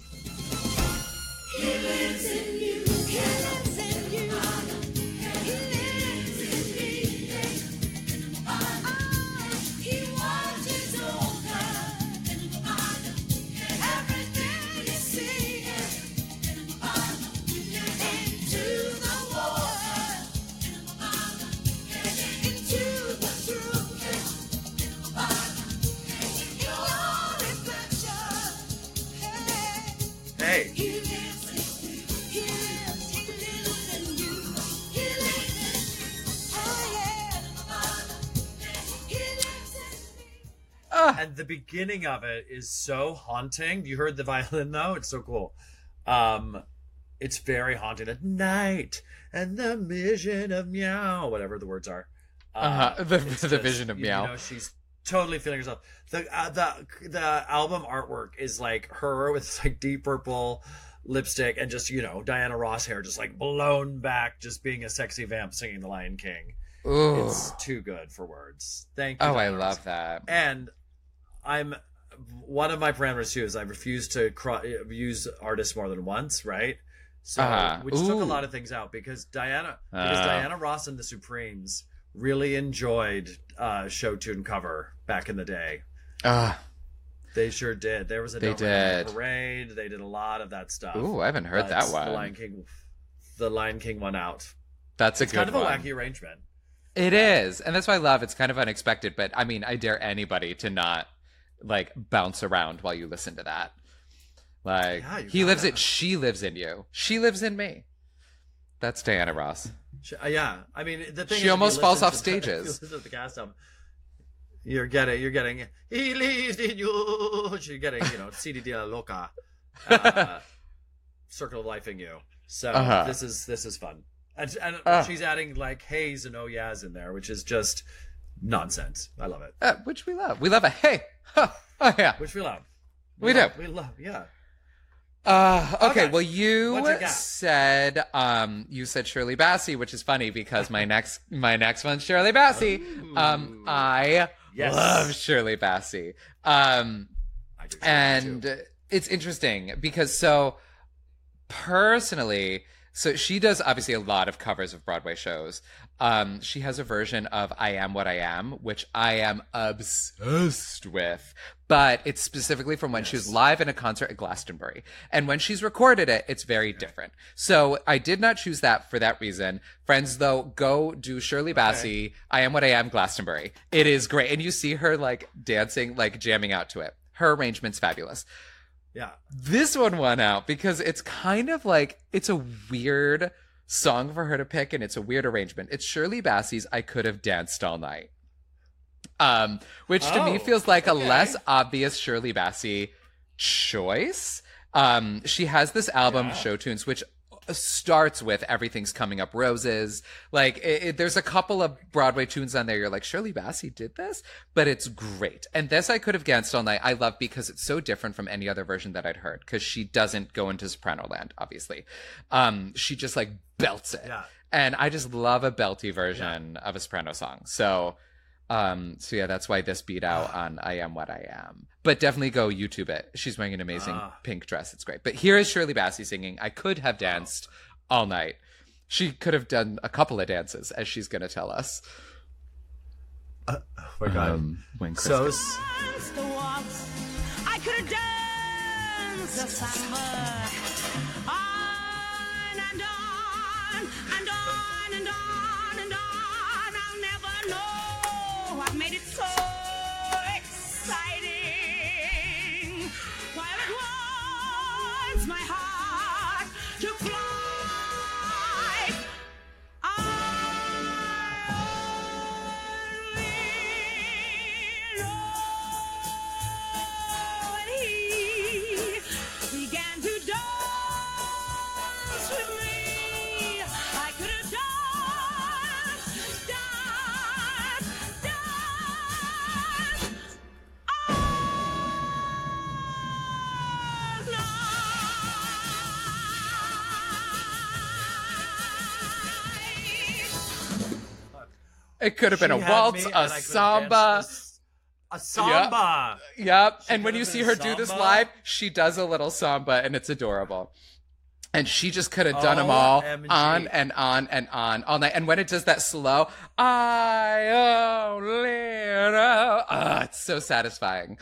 Hey, and the beginning of it is so haunting. You heard the violin though; it's so cool. Um, it's very haunting. At night and the vision of meow, whatever the words are. Uh-huh. The- it's the vision of you meow. know, she's totally feeling herself. The uh, the the album artwork is like her with like deep purple lipstick and just, you know, Diana Ross hair just like blown back, just being a sexy vamp singing The Lion King. Ooh. It's too good for words. Thank you. Oh, I Diana Ross. love that. And I'm one of my parameters too is I refuse to cro- use artists more than once, right? So Uh-huh. which took a Ooh. lot of things out because Diana because Uh. Diana Ross and the Supremes really enjoyed uh, show tune cover back in the day. Ah. They sure did. There was a They Don't Rain on My did. Parade. They did a lot of that stuff. Ooh, I haven't heard But that The one. Lion King, the Lion King won out. That's a It's good kind of one. a wacky arrangement. It is, and that's why I love. It's kind of unexpected, but I mean, I dare anybody to not like bounce around while you listen to that. Like Yeah, you he lives gotta. it, she lives in you, she lives in me. That's Diana Ross. She- uh, yeah, I mean the thing. She is, if almost you falls listen off to the- if stages. you listen to the cast album, you're getting, you're getting. He lives in you. You're getting, you know, C D de la Loca, uh, Circle of Life in you. So Uh-huh. this is this is fun, and, and Uh. she's adding like Hayes and Oh Yeahs in there, which is just nonsense. I love it. Uh, which we love. We love a hey, huh, oh yeah. Which we love. We love, do. We love. Yeah. Uh, okay, Okay. well, you, What you got? said um, you said Shirley Bassey, which is funny because my next my next one's Shirley Bassey. Um, I Yes. love Shirley Bassey. Um, I do. and too. it's interesting because so personally, so she does obviously a lot of covers of Broadway shows. Um, she has a version of I Am What I Am, which I am obsessed with, but it's specifically from when she was live in a concert at Glastonbury. And when she's recorded it, it's very different. So I did not choose that for that reason. Friends, though, go do Shirley Bassey, I Am What I Am, Glastonbury. It is great. And you see her like dancing, like jamming out to it. Her arrangement's fabulous. Yeah. This one won out because it's kind of like, it's a weird song for her to pick, and it's a weird arrangement. It's Shirley Bassey's I Could Have Danced All Night. Um, which to me Oh, feels like okay. a less obvious Shirley Bassey choice. Um, she has this album, Yeah. Show Tunes, which starts with Everything's Coming Up Roses. Like, it, it- there's a couple of Broadway tunes on there. You're like, Shirley Bassey did this? But it's great. And this I Could Have Danced All Night, I love because it's so different from any other version that I'd heard. Because she doesn't go into soprano land, obviously. Um, she just like belts it. Yeah. And I just love a belty version of a soprano song. So, um, so yeah, that's why this beat out on I Am What I Am. But definitely go YouTube it. She's wearing an amazing Ah. pink dress. It's great. But here is Shirley Bassey singing I Could Have Danced All Night. She could have done a couple of dances, as she's going to tell us. Oh my God. Um, when Chris so goes- s- danced the waltz. I could have danced the samba. On and on and on and on and on. I'll never know what made it so exciting. While it wants my heart to fly. Began to dance with me. I could have danced, danced, danced all night. It could have been she a had waltz, me, a and I could have samba. danced this- A samba. Yep. She And when could you have see been her do this samba. live, she does a little samba, and it's adorable. And she just could have done them O all M G. on and on and on all night. And when it does that slow, I only know, ah, it's so satisfying.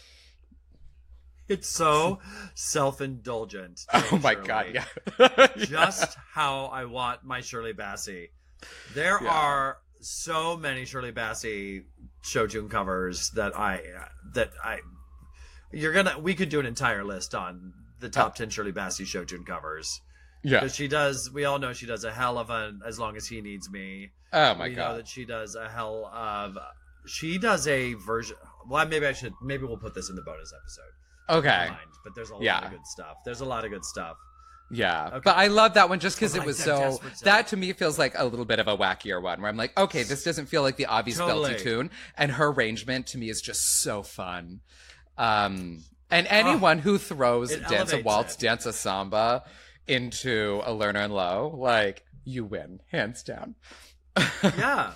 It's so self-indulgent. Oh my Shirley. God, yeah. Just how I want my Shirley Bassey. There Yeah. are so many Shirley Bassey show tune covers that I that I you're gonna we could do an entire list on the top ten Shirley Bassey show tune covers. Yeah. Because she does, we all know she does a hell of an As Long As He Needs Me. Oh my we know God. that she does a hell of. She does a version. Well, maybe I should. Maybe we'll put this in the bonus episode. Okay. Never mind, but there's a lot Yeah. of good stuff. There's a lot of good stuff. Yeah, Okay. but I love that one just because Oh, it my was God, so. Desperate Soul. That to me feels like a little bit of a wackier one, where I'm like, okay, this doesn't feel like the obvious Totally. belty tune, and her arrangement to me is just so fun. Um, and anyone who throws it dance a elevates waltz, it. dance a samba into a Lerner and Lowe, like you win hands down. Yeah,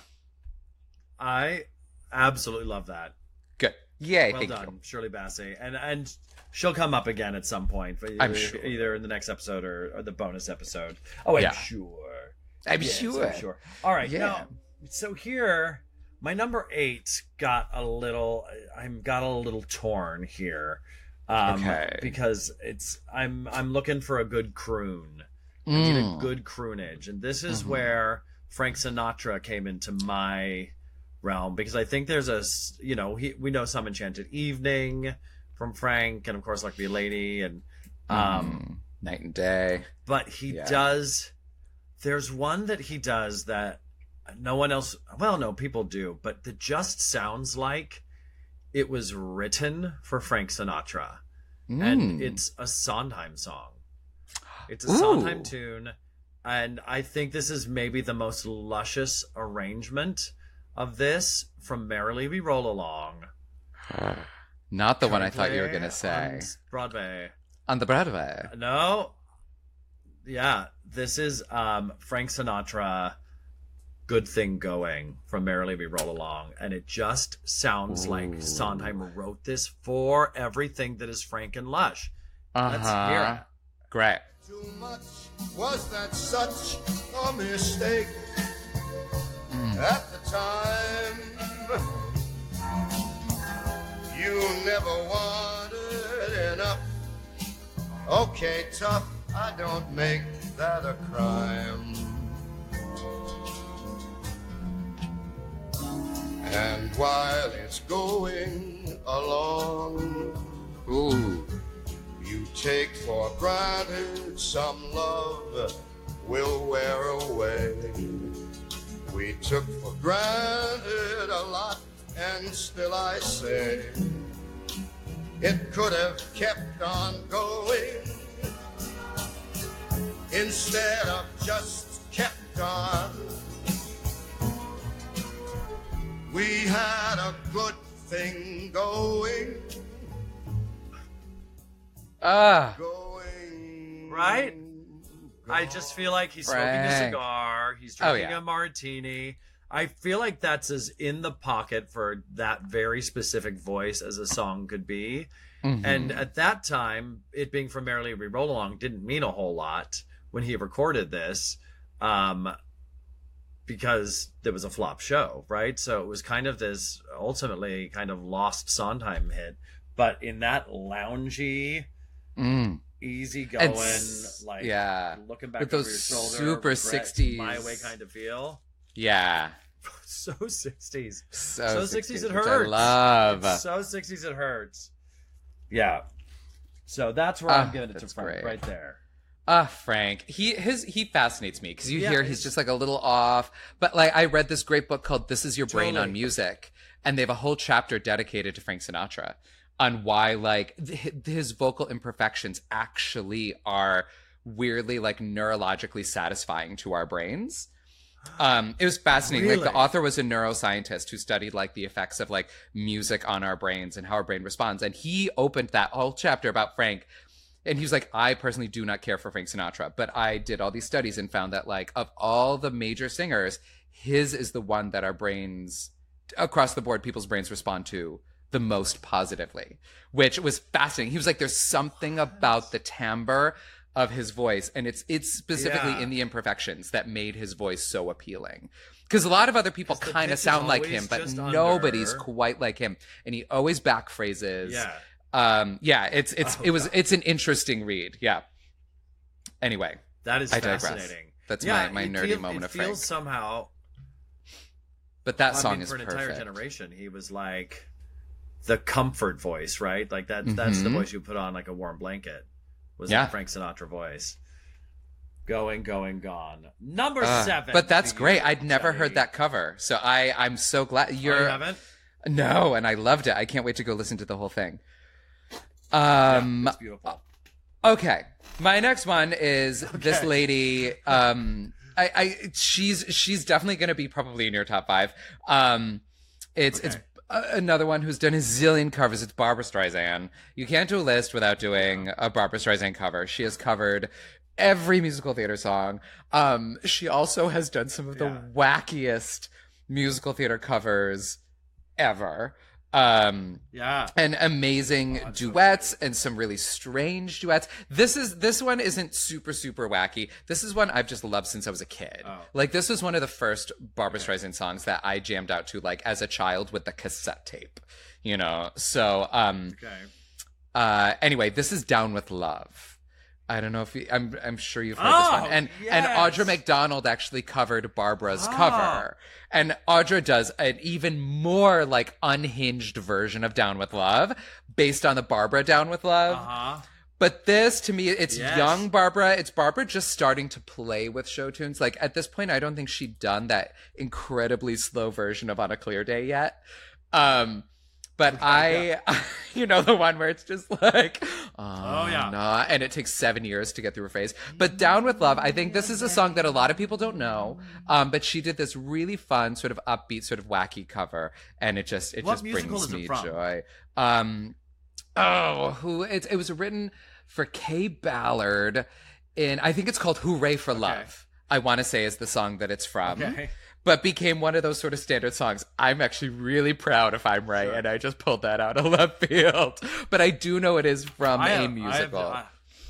I absolutely love that. Good, yay! Well thank done, you. Shirley Bassey, and and she'll come up again at some point. But either, I'm sure. either in the next episode or, or the bonus episode. Oh, I'm Yeah. sure. I'm Yes, sure. I'm sure. All right. Yeah. Now, so here, my number eight got a little. I'm got a little torn here. Um, Okay. Because it's I'm I'm looking for a good croon. I need a Mm. good croonage, and this is Mhm. where Frank Sinatra came into my realm, because I think there's a s- you know he we know Some Enchanted Evening from Frank, and of course Like Me Lady, and um, Mm. Night and day. but he Yeah. does. There's one that he does that no one else. Well, no, people do, but that just sounds like it was written for Frank Sinatra, and Mm. it's a Sondheim song. It's a Ooh. Sondheim tune, and I think this is maybe the most luscious arrangement of this from Merrily We Roll Along. Not the one I thought you were Broadway gonna say. on Broadway. On the Broadway. No. Yeah, this is um, Frank Sinatra, Good Thing Going from Merrily We Roll Along. And it just sounds like Sondheim wrote this for everything that is Frank and Lush. Let's hear Uh-huh. it. Great. Too much, was that such a mistake at the time? You never wanted enough. Okay, tough, I don't make that a crime. And while it's going along, Ooh. you take for granted some love will wear away. We took for granted a lot, and still I say it could have kept on going instead of just kept on. We had a good thing going, Ah, going. Right? I just feel like he's smoking a Frank. cigar. He's Oh, drinking yeah. a martini. I feel like that's as in the pocket for that very specific voice as a song could be. mhm. And at that time, it being from Merrily We Roll Along didn't mean a whole lot when he recorded this, um, because there was a flop show, right? So it was kind of this ultimately kind of lost Sondheim hit. But in that loungy, Mm. easy And going, s- like yeah. looking back With over those your shoulder, super regret, sixties. my way kind of feel. Yeah. So sixties. So, So sixties it which I hurts. love. It's so sixties it hurts. Yeah. So that's where Ah, I'm giving it to that's Frank great. right there. Ah, Frank. He his he fascinates me because you Yeah, hear he's- he's just like a little off. But like I read this great book called This Is Your Brain on Totally. Music, and they have a whole chapter dedicated to Frank Sinatra on why like th- his vocal imperfections actually are weirdly like neurologically satisfying to our brains. Um, it was fascinating. Like Really? the author was a neuroscientist who studied like the effects of like music on our brains and how our brain responds. And he opened that whole chapter about Frank. And he was like, I personally do not care for Frank Sinatra, but I did all these studies and found that like of all the major singers, his is the one that our brains across the board, people's brains respond to the most positively, which was fascinating. He was like, there's something about the timbre of his voice, and it's it's specifically Yeah. in the imperfections that made his voice so appealing. Because a lot of other people 'Cause the kind of pitch is sound like always him, but just nobody's under. quite like him, and he always back phrases. Yeah. Um, yeah, it's it's Oh, it was God. it's an interesting read. Yeah. Anyway, That is I digress. fascinating. That's yeah, my- my it nerdy feel- moment it of feels Frank. somehow but that I song mean, is for an perfect. entire generation, he was like the comfort voice, right? Like that that's the Mhm. voice you put on like a warm blanket. Was Yeah. the Frank Sinatra voice. Going, going, gone. Number Uh, seven. but that's for great. you, I'd never Jenny. heard that cover, so I I'm so glad Oh, you're. you haven't? No, and I loved it. I can't wait to go listen to the whole thing. Um. It's beautiful. Okay, my next one is this Okay. lady. Um, I, I she's she's definitely going to be probably in your top five. Um, it's it's Okay. a- another one who's done a zillion covers. It's Barbara Streisand. You can't do a list without doing a Barbara Streisand cover. She has covered every musical theater song. Um, she also has done some of the Yeah. wackiest musical theater covers ever. Um, Yeah. and amazing duets and some really strange duets. This is this one isn't super super wacky. This is one I've just loved since I was a kid. Oh. Like this was one of the first Barbara Streisand songs that I jammed out to like as a child with the cassette tape. You know. So um Okay. uh anyway, this is Down with Love. I don't know if you, I'm I'm sure you've heard Oh, this one. And and yes. Audra McDonald actually covered Barbara's Oh. cover. And Audra does an even more like unhinged version of Down with Love based on the Barbara Down with Love. Uh-huh. But this to me it's Yes. young Barbara. It's Barbara just starting to play with show tunes. Like at this point I don't think she'd done that incredibly slow version of On a Clear Day yet. Um But I, you know, the one where it's just like, oh, yeah. nah, and it takes seven years to get through a phrase. But Down with Love, I think this is a song that a lot of people don't know. Um, but she did this really fun, sort of upbeat, sort of wacky cover, and it just it What just musical brings is it me from? joy. Um, oh, who it it was written for Kay Ballard, in I think it's called "Hooray for Love." I want to say is the song that it's from. Okay. But became one of those sort of standard songs. I'm actually really proud if I'm right, and I just pulled that out of left field. But I do know it is from I a have- I have- musical. I-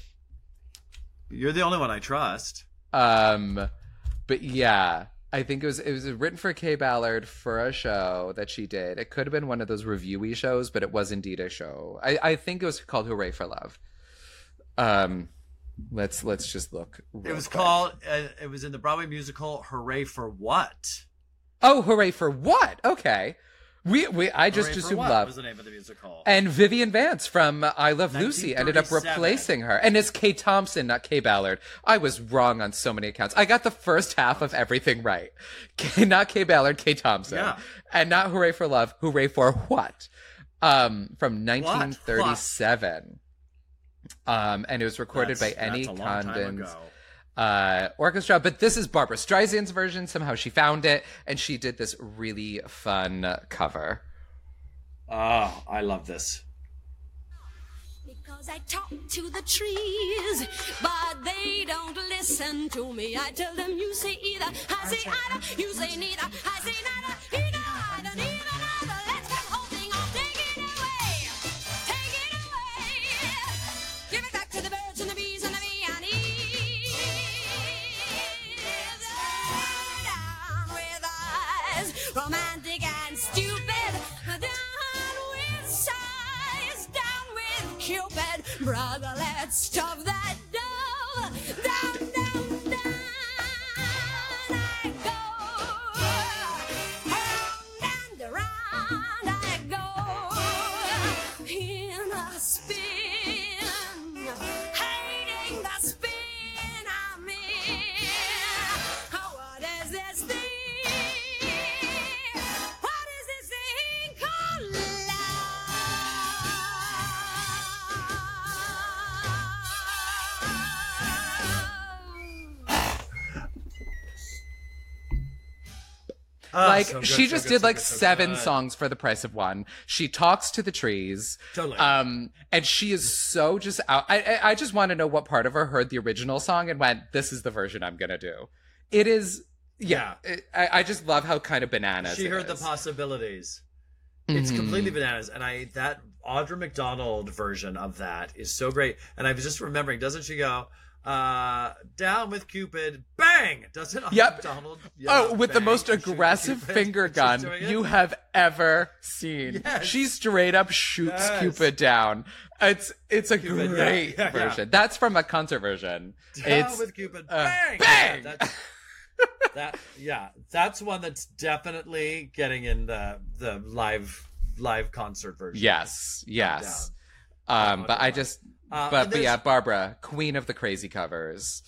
You're the only one I trust. Um, but yeah, I think it was it was written for Kay Ballard for a show that she did. It could have been one of those reviewy shows, but it was indeed a show. I, I think it was called Hooray for Love. Um, let's let's just look. It real was quick. called. Uh, it was in the Broadway musical "Hooray for What." Oh, Hooray for What? Okay. We, we, I just Hooray for assumed What love. was the name of the musical. And Vivian Vance from I Love Lucy ended up nineteen thirty-seven. replacing her. And it's Kay Thompson, not Kay Ballard. I was wrong on so many accounts. I got the first half of everything right. Kay, not Kay Ballard, Kay Thompson. Yeah. And not Hooray for Love, Hooray for What? Um, from nineteen thirty-seven. Um, and it was recorded That's- by Annie that's a long time Condon's ago. uh, orchestra. But this is Barbara Streisand's version. Somehow she found it, and she did this really fun cover. Oh, I love this. Because I talk to the trees, but they don't listen to me. I tell them you say either, I say either, you say neither, I say neither, either, either, neither, neither. Let's get the whole thing off. Take it away, take it away. Give it back to the birds and the bees and the bee and bees. Down with eyes, romantic and stupid. Down with sighs, down with Cupid. Brother, let's stop that dove. Down, down, down I go. Round and around I go. In a spin, hating the spin I'm in. What is this thing? What is this thing called Oh, like so good, she so just good, did so like good, so seven good. songs for the price of one. She talks to the trees. Totally. Um, and she is so just out. I I, I just want to know what part of her heard the original song and went, "This is the version I'm gonna do." It is, yeah. It, I I just love how kind of bananas. She it heard the is. possibilities. It's Mhm. completely bananas, and I that Audra McDonald version of that is so great. And I was just remembering, doesn't she go, uh, "Down with Cupid, bang"? Doesn't Audra Yep. McDonald? Oh, yell, with the "Bang," most and shoot aggressive Cupid? finger She's gun doing it? you have ever seen. Yes. She straight up shoots Yes. Cupid down. It's it's a Cupid, yeah, great yeah, yeah. version. That's from a concert version. Down it's with Cupid, uh, bang, bang! Yeah, that's, that yeah, that's one that's definitely getting in the the live live concert version. Yes, yes. down. Um, but I just, Uh, but, and but yeah, there's- Barbara, queen of the crazy covers.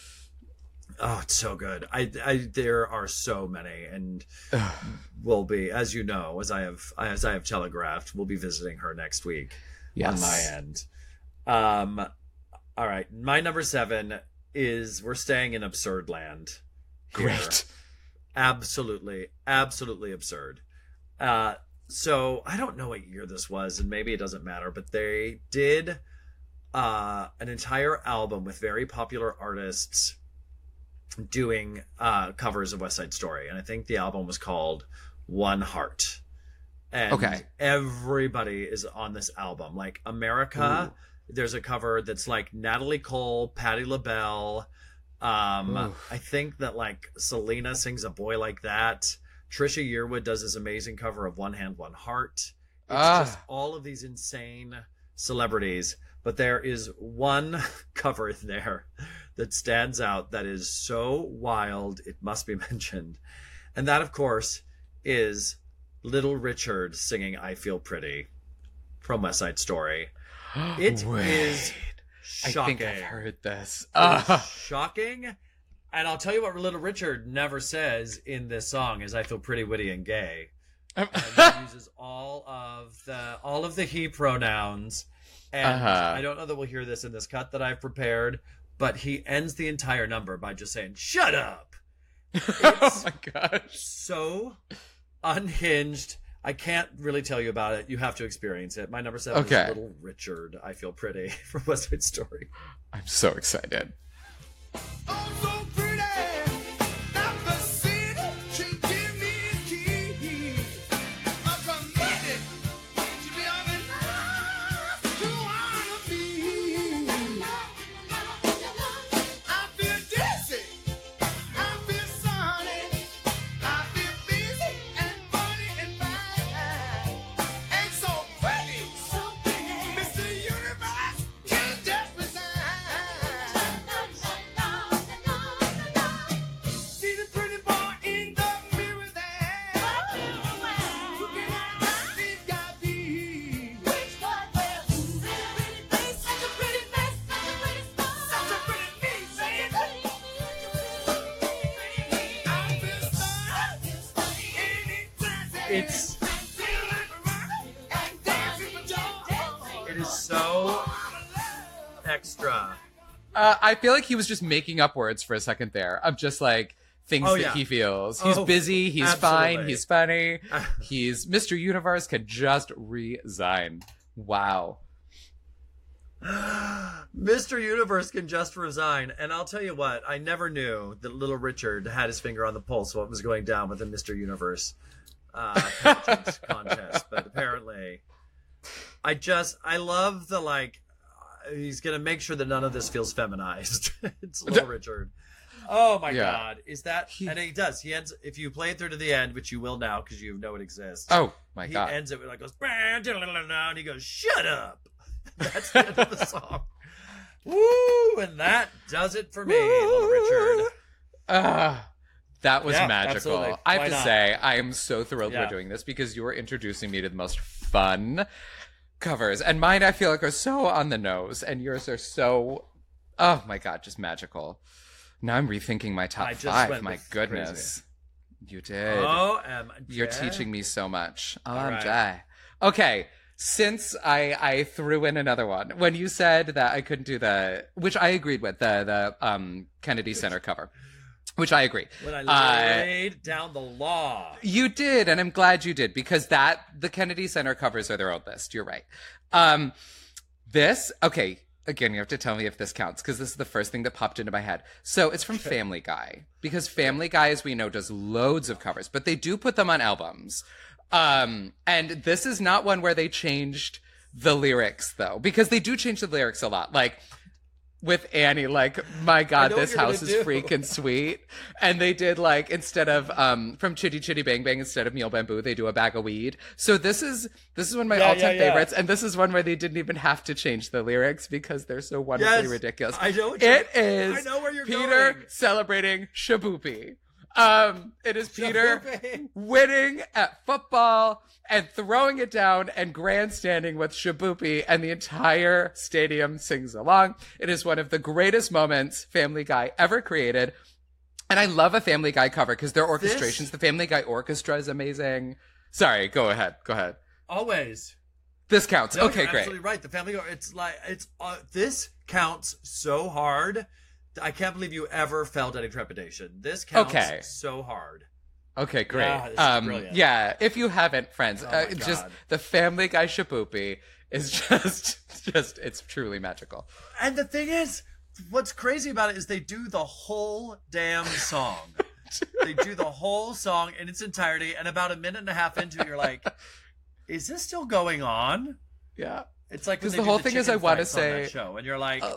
Oh, it's so good. I, I there are so many, and will be, as you know, as I have as I have telegraphed, we'll be visiting her next week on Yes. my end. Um, all right, my number seven is we're staying in absurd land. here. Great. Absolutely, absolutely absurd. Uh, so I don't know what year this was, and maybe it doesn't matter, but they did uh, an entire album with very popular artists doing uh, covers of West Side Story, and I think the album was called One Heart. And Okay. everybody is on this album. Like America, there's a cover that's like Natalie Cole, Patti LaBelle. Um, Oof. I think that like Selena sings A Boy Like That. Trisha Yearwood does this amazing cover of One Hand, One Heart. It's Ah. just all of these insane celebrities. But there is one cover in there that stands out that is so wild, it must be mentioned. And that, of course, is Little Richard singing I Feel Pretty from West Side Story. It Wait. is I shocking. think I've heard this. It is Ah. shocking. And I'll tell you what Little Richard never says in this song is I feel pretty, witty, and gay. And he uses all of the all of the he pronouns. And Uh-huh. I don't know that we'll hear this in this cut that I've prepared, but he ends the entire number by just saying, "Shut up." Oh my gosh. So unhinged. I can't really tell you about it. You have to experience it. My number seven Okay. is Little Richard. I feel pretty from West Side Story. I'm so excited. Oh, so pretty. Not the city. She give me a key. A committed. She be on the line to wanna be. I feel dizzy. I feel sunny. I feel busy and funny and fine. And so pretty. So pretty. Mister Universe can just resign. It's it is so extra. Uh, I feel like he was just making up words for a second there of just like things Oh, that yeah. he feels. He's Oh, busy. He's fine. absolutely. He's funny. He's Mister Universe could just resign. Wow. Mister Universe can just resign. And I'll tell you what, I never knew that Little Richard had his finger on the pulse of what was going down with the Mister Universe uh, pageant contest. But apparently, I just, I love the like, uh, he's going to make sure that none of this feels feminized. It's Little Richard. Oh my Yeah. God. Is that, He- and he does. He ends, if you play it through to the end, which you will now because you know it exists. Oh my he God. ends it with like goes, and he goes, shut up. That's the end of the song. Woo! And that does it for me, Little Richard. Ah, that was Yeah, magical. absolutely. I have Why to not? say, I am so thrilled Yeah. we're doing this because you are introducing me to the most fun covers. And mine, I feel like, are so on the nose, and yours are so, oh my God, just magical. Now I'm rethinking my top I just five. went My with goodness. You did. Oh, am You're teaching me so much. Oh, All I'm right. Jai. Okay. Since I, I threw in another one, when you said that I couldn't do the, which I agreed with, the the um Kennedy Center cover, which I agree. When I Uh, laid down the law. you did, and I'm glad you did, because that the Kennedy Center covers are their own list. You're right. Um, this, okay, again, you have to tell me if this counts, because this is the first thing that popped into my head. So it's from Family Guy, because Family Guy, as we know, does loads of covers, but they do put them on albums. Um, and this is not one where they changed the lyrics, though, because they do change the lyrics a lot. Like, with Annie, like, my God, know what this you're gonna house is do. freaking sweet. And they did, like, instead of, um, from Chitty Chitty Bang Bang, instead of Meal Bamboo, they do a bag of weed. So this is, this is one of my Yeah, all-time yeah, yeah. favorites. And this is one where they didn't even have to change the lyrics because they're so wonderfully Yes, ridiculous. I know what you're- It is I know where you're Peter going. celebrating Shaboopy. Um, it is Peter Shaboopy. winning at football and throwing it down and grandstanding with Shaboopy, and the entire stadium sings along. It is one of the greatest moments Family Guy ever created. And I love a Family Guy cover because their orchestrations, This- the Family Guy orchestra is amazing. Sorry, go ahead. Go ahead. Always. This counts. No, okay, you're great. absolutely right. The Family Guy, it's like, it's, uh, this counts so hard. I can't believe you ever felt any trepidation. This counts Okay. so hard. Okay, great. Yeah, this is um, brilliant. yeah, if you haven't, friends, Oh uh, my just God. the Family Guy Shaboopy is just, just, it's truly magical. And the thing is, what's crazy about it is they do the whole damn song. They do the whole song in its entirety, and about a minute and a half into it, you're like, is this still going on? Yeah. It's like when 'Cause they the do whole thing is I chicken wanna fights on that say- show, and you're like,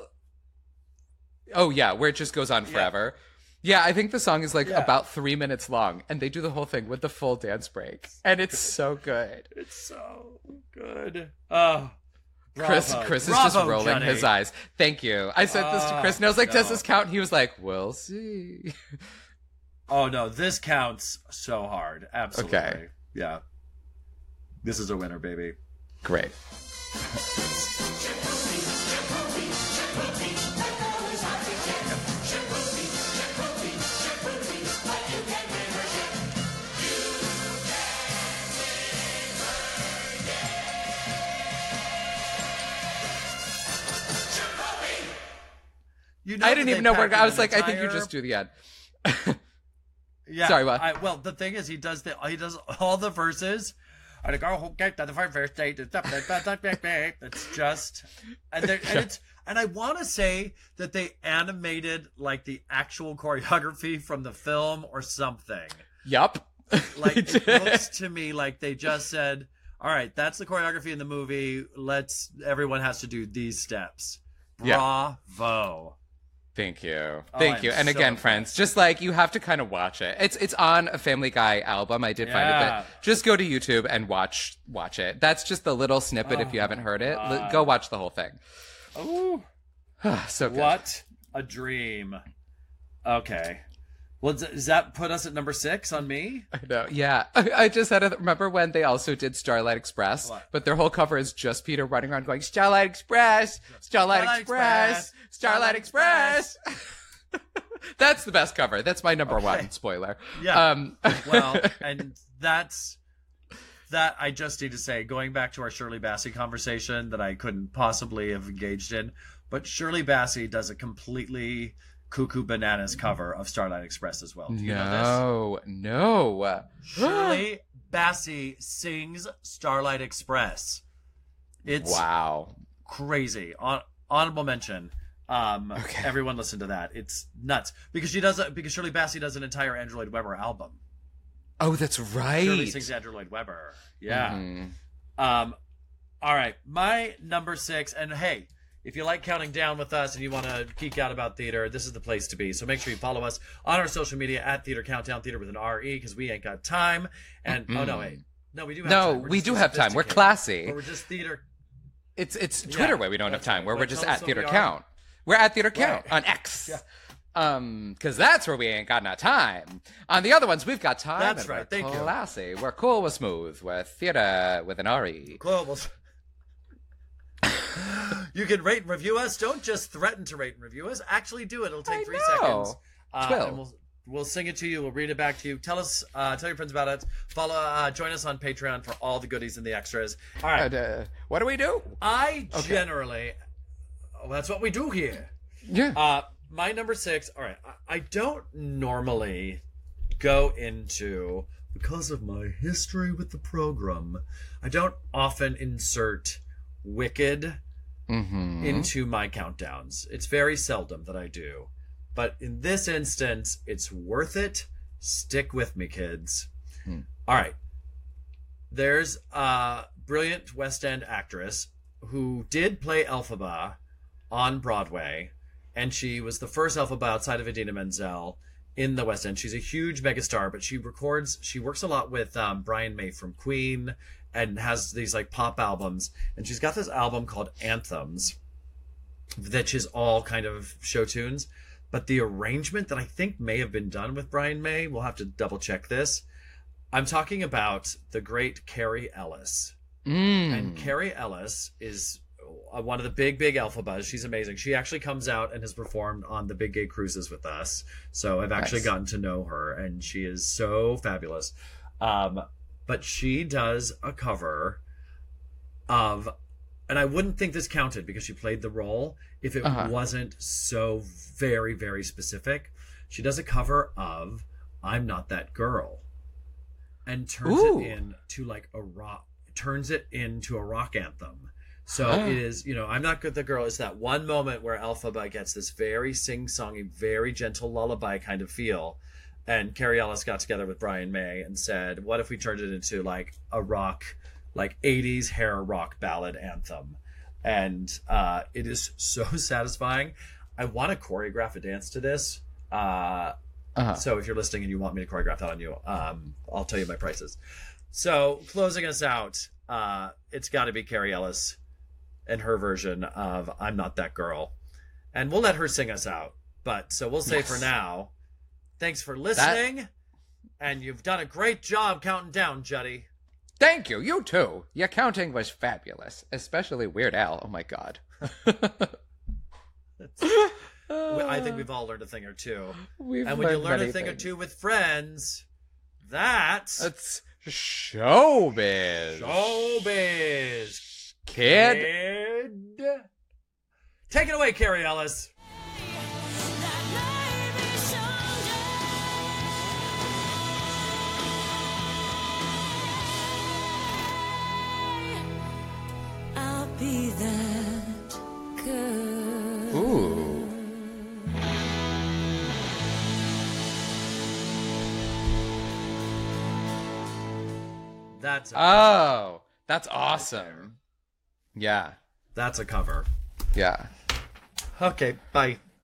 Oh yeah, where it just goes on forever. Yeah, I think the song is like Yeah. about three minutes long, and they do the whole thing with the full dance break, and it's so good. it's so good. Oh, Chris, bravo. Chris is Bravo, just rolling Johnny. his eyes. Thank you. I said this to Ah, Chris, and I was like, "Does no. this count?" And he was like, "We'll see." Oh no, this counts so hard. Absolutely. Okay. Yeah. This is a winner, baby. Great. You know I that didn't they even know where. packed I in was an like, I think you entire- just do the end. Yeah. Sorry, what? I, well, the thing is, he does the he does all the verses. And I go home, get to the first date. It's just, and, they're- and it's, and I want to say that they animated like the actual choreography from the film or something. Yup. Like They it did. looks to me like they just said, "All right, that's the choreography in the movie. Let's everyone has to do these steps." Yeah. Bravo. Thank you. Oh, Thank I'm you. And so again, impressed. friends, just like you have to kind of watch it. It's it's on a Family Guy album. I did find it, Yeah. but just go to YouTube and watch watch it. That's just the little snippet if you haven't heard it. L- Go watch the whole thing. Ooh. So good. What a dream. Okay. Well, does does that put us at number six on me? I know. Yeah. I just had a, remember when they also did Starlight Express, What? but their whole cover is just Peter running around going, Starlight Express, Starlight, Starlight Express, Express, Starlight Express. That's the best cover. That's my number Okay. one spoiler. Yeah. Um, Well, and that's that I just need to say, going back to our Shirley Bassey conversation that I couldn't possibly have engaged in, but Shirley Bassey does a completely cuckoo bananas cover of Starlight Express as well. Do you know this? No, no. Shirley Bassey sings Starlight Express. It's Wow. crazy. Hon- honorable mention. Um, Okay. Everyone listen to that. It's nuts because she does a, because Shirley Bassey does an entire Andrew Lloyd Webber album. Oh, that's right. Shirley sings Andrew Lloyd Webber. Yeah. Mhm. Um, all right, my number six, and hey, if you like counting down with us and you want to geek out about theater, this is the place to be. So make sure you follow us on our social media at Theater Countdown, theater with an R E, because we ain't got time. And oh no, wait, no, we do. Have No, time. We're we just do too have time. We're sophisticated. classy. But we're just theater. It's it's Twitter Yeah, where we don't have that's time. right. Where But we're just tell us at what Theater we are. Count. We're at Theater Count Right. on X. Yeah. Um, because that's where we ain't got no time. On the other ones, we've got time. That's and right. We're Thank you. classy. We're cool. We're smooth. We're theater with an R E. Global. You can rate and review us. Don't just threaten to rate and review us. Actually do it. It'll take I three know. seconds. Uh, Twill. and we'll we'll sing it to you. We'll read it back to you. Tell us, uh, tell your friends about it. Follow, uh, join us on Patreon for all the goodies and the extras. All right. And, uh, what do we do? I generally, oh, that's what we do here. Yeah. Uh, my number six. All right. I, I don't normally go into, because of my history with the program, I don't often insert Wicked Mm-hmm. into my countdowns. It's very seldom that I do. But in this instance, it's worth it. Stick with me, kids. Hmm. All right. There's a brilliant West End actress who did play Elphaba on Broadway, and she was the first Elphaba outside of Idina Menzel in the West End. She's a huge megastar, but she records, she works a lot with um, Brian May from Queen, and has these like pop albums, and she's got this album called Anthems that is all kind of show tunes, but the arrangement that I think may have been done with Brian May, we'll have to double check this. I'm talking about the great Carrie Ellis. Mm. And Carrie Ellis is uh, one of the big, big Elphabas. She's amazing. She actually comes out and has performed on the Big Gay Cruises with us. So I've actually Nice. gotten to know her, and she is so fabulous. Um, but she does a cover of, and I wouldn't think this counted because she played the role if it Uh-huh. wasn't so very, very specific. She does a cover of I'm Not That Girl and turns Ooh. it into like a rock, turns it into a rock anthem. So Huh. it is, you know, I'm Not Good The Girl is that one moment where Elphaba gets this very sing-songy, very gentle lullaby kind of feel. And Carrie Ellis got together with Brian May and said, what if we turned it into like a rock, like eighties hair rock ballad anthem? And uh, it is so satisfying. I want to choreograph a dance to this. Uh, Uh-huh. so if you're listening and you want me to choreograph that on you, um, I'll tell you my prices. So closing us out, uh, it's got to be Carrie Ellis and her version of I'm Not That Girl. And we'll let her sing us out. But so we'll say Yes. for now, thanks for listening. And you've done a great job counting down, Juddy. Thank you. You too. Your counting was fabulous, especially Weird Al. Oh my God. I think we've all learned a thing or two. We've And when you learned learn a many thing or things. two with friends, that's It's showbiz. showbiz. Kid. Kid. Take it away, Carrie Ellis. That maybe someday I'll be that girl. Ooh. That's a, Oh, that's awesome. Yeah. that's a cover. Yeah. Okay, bye.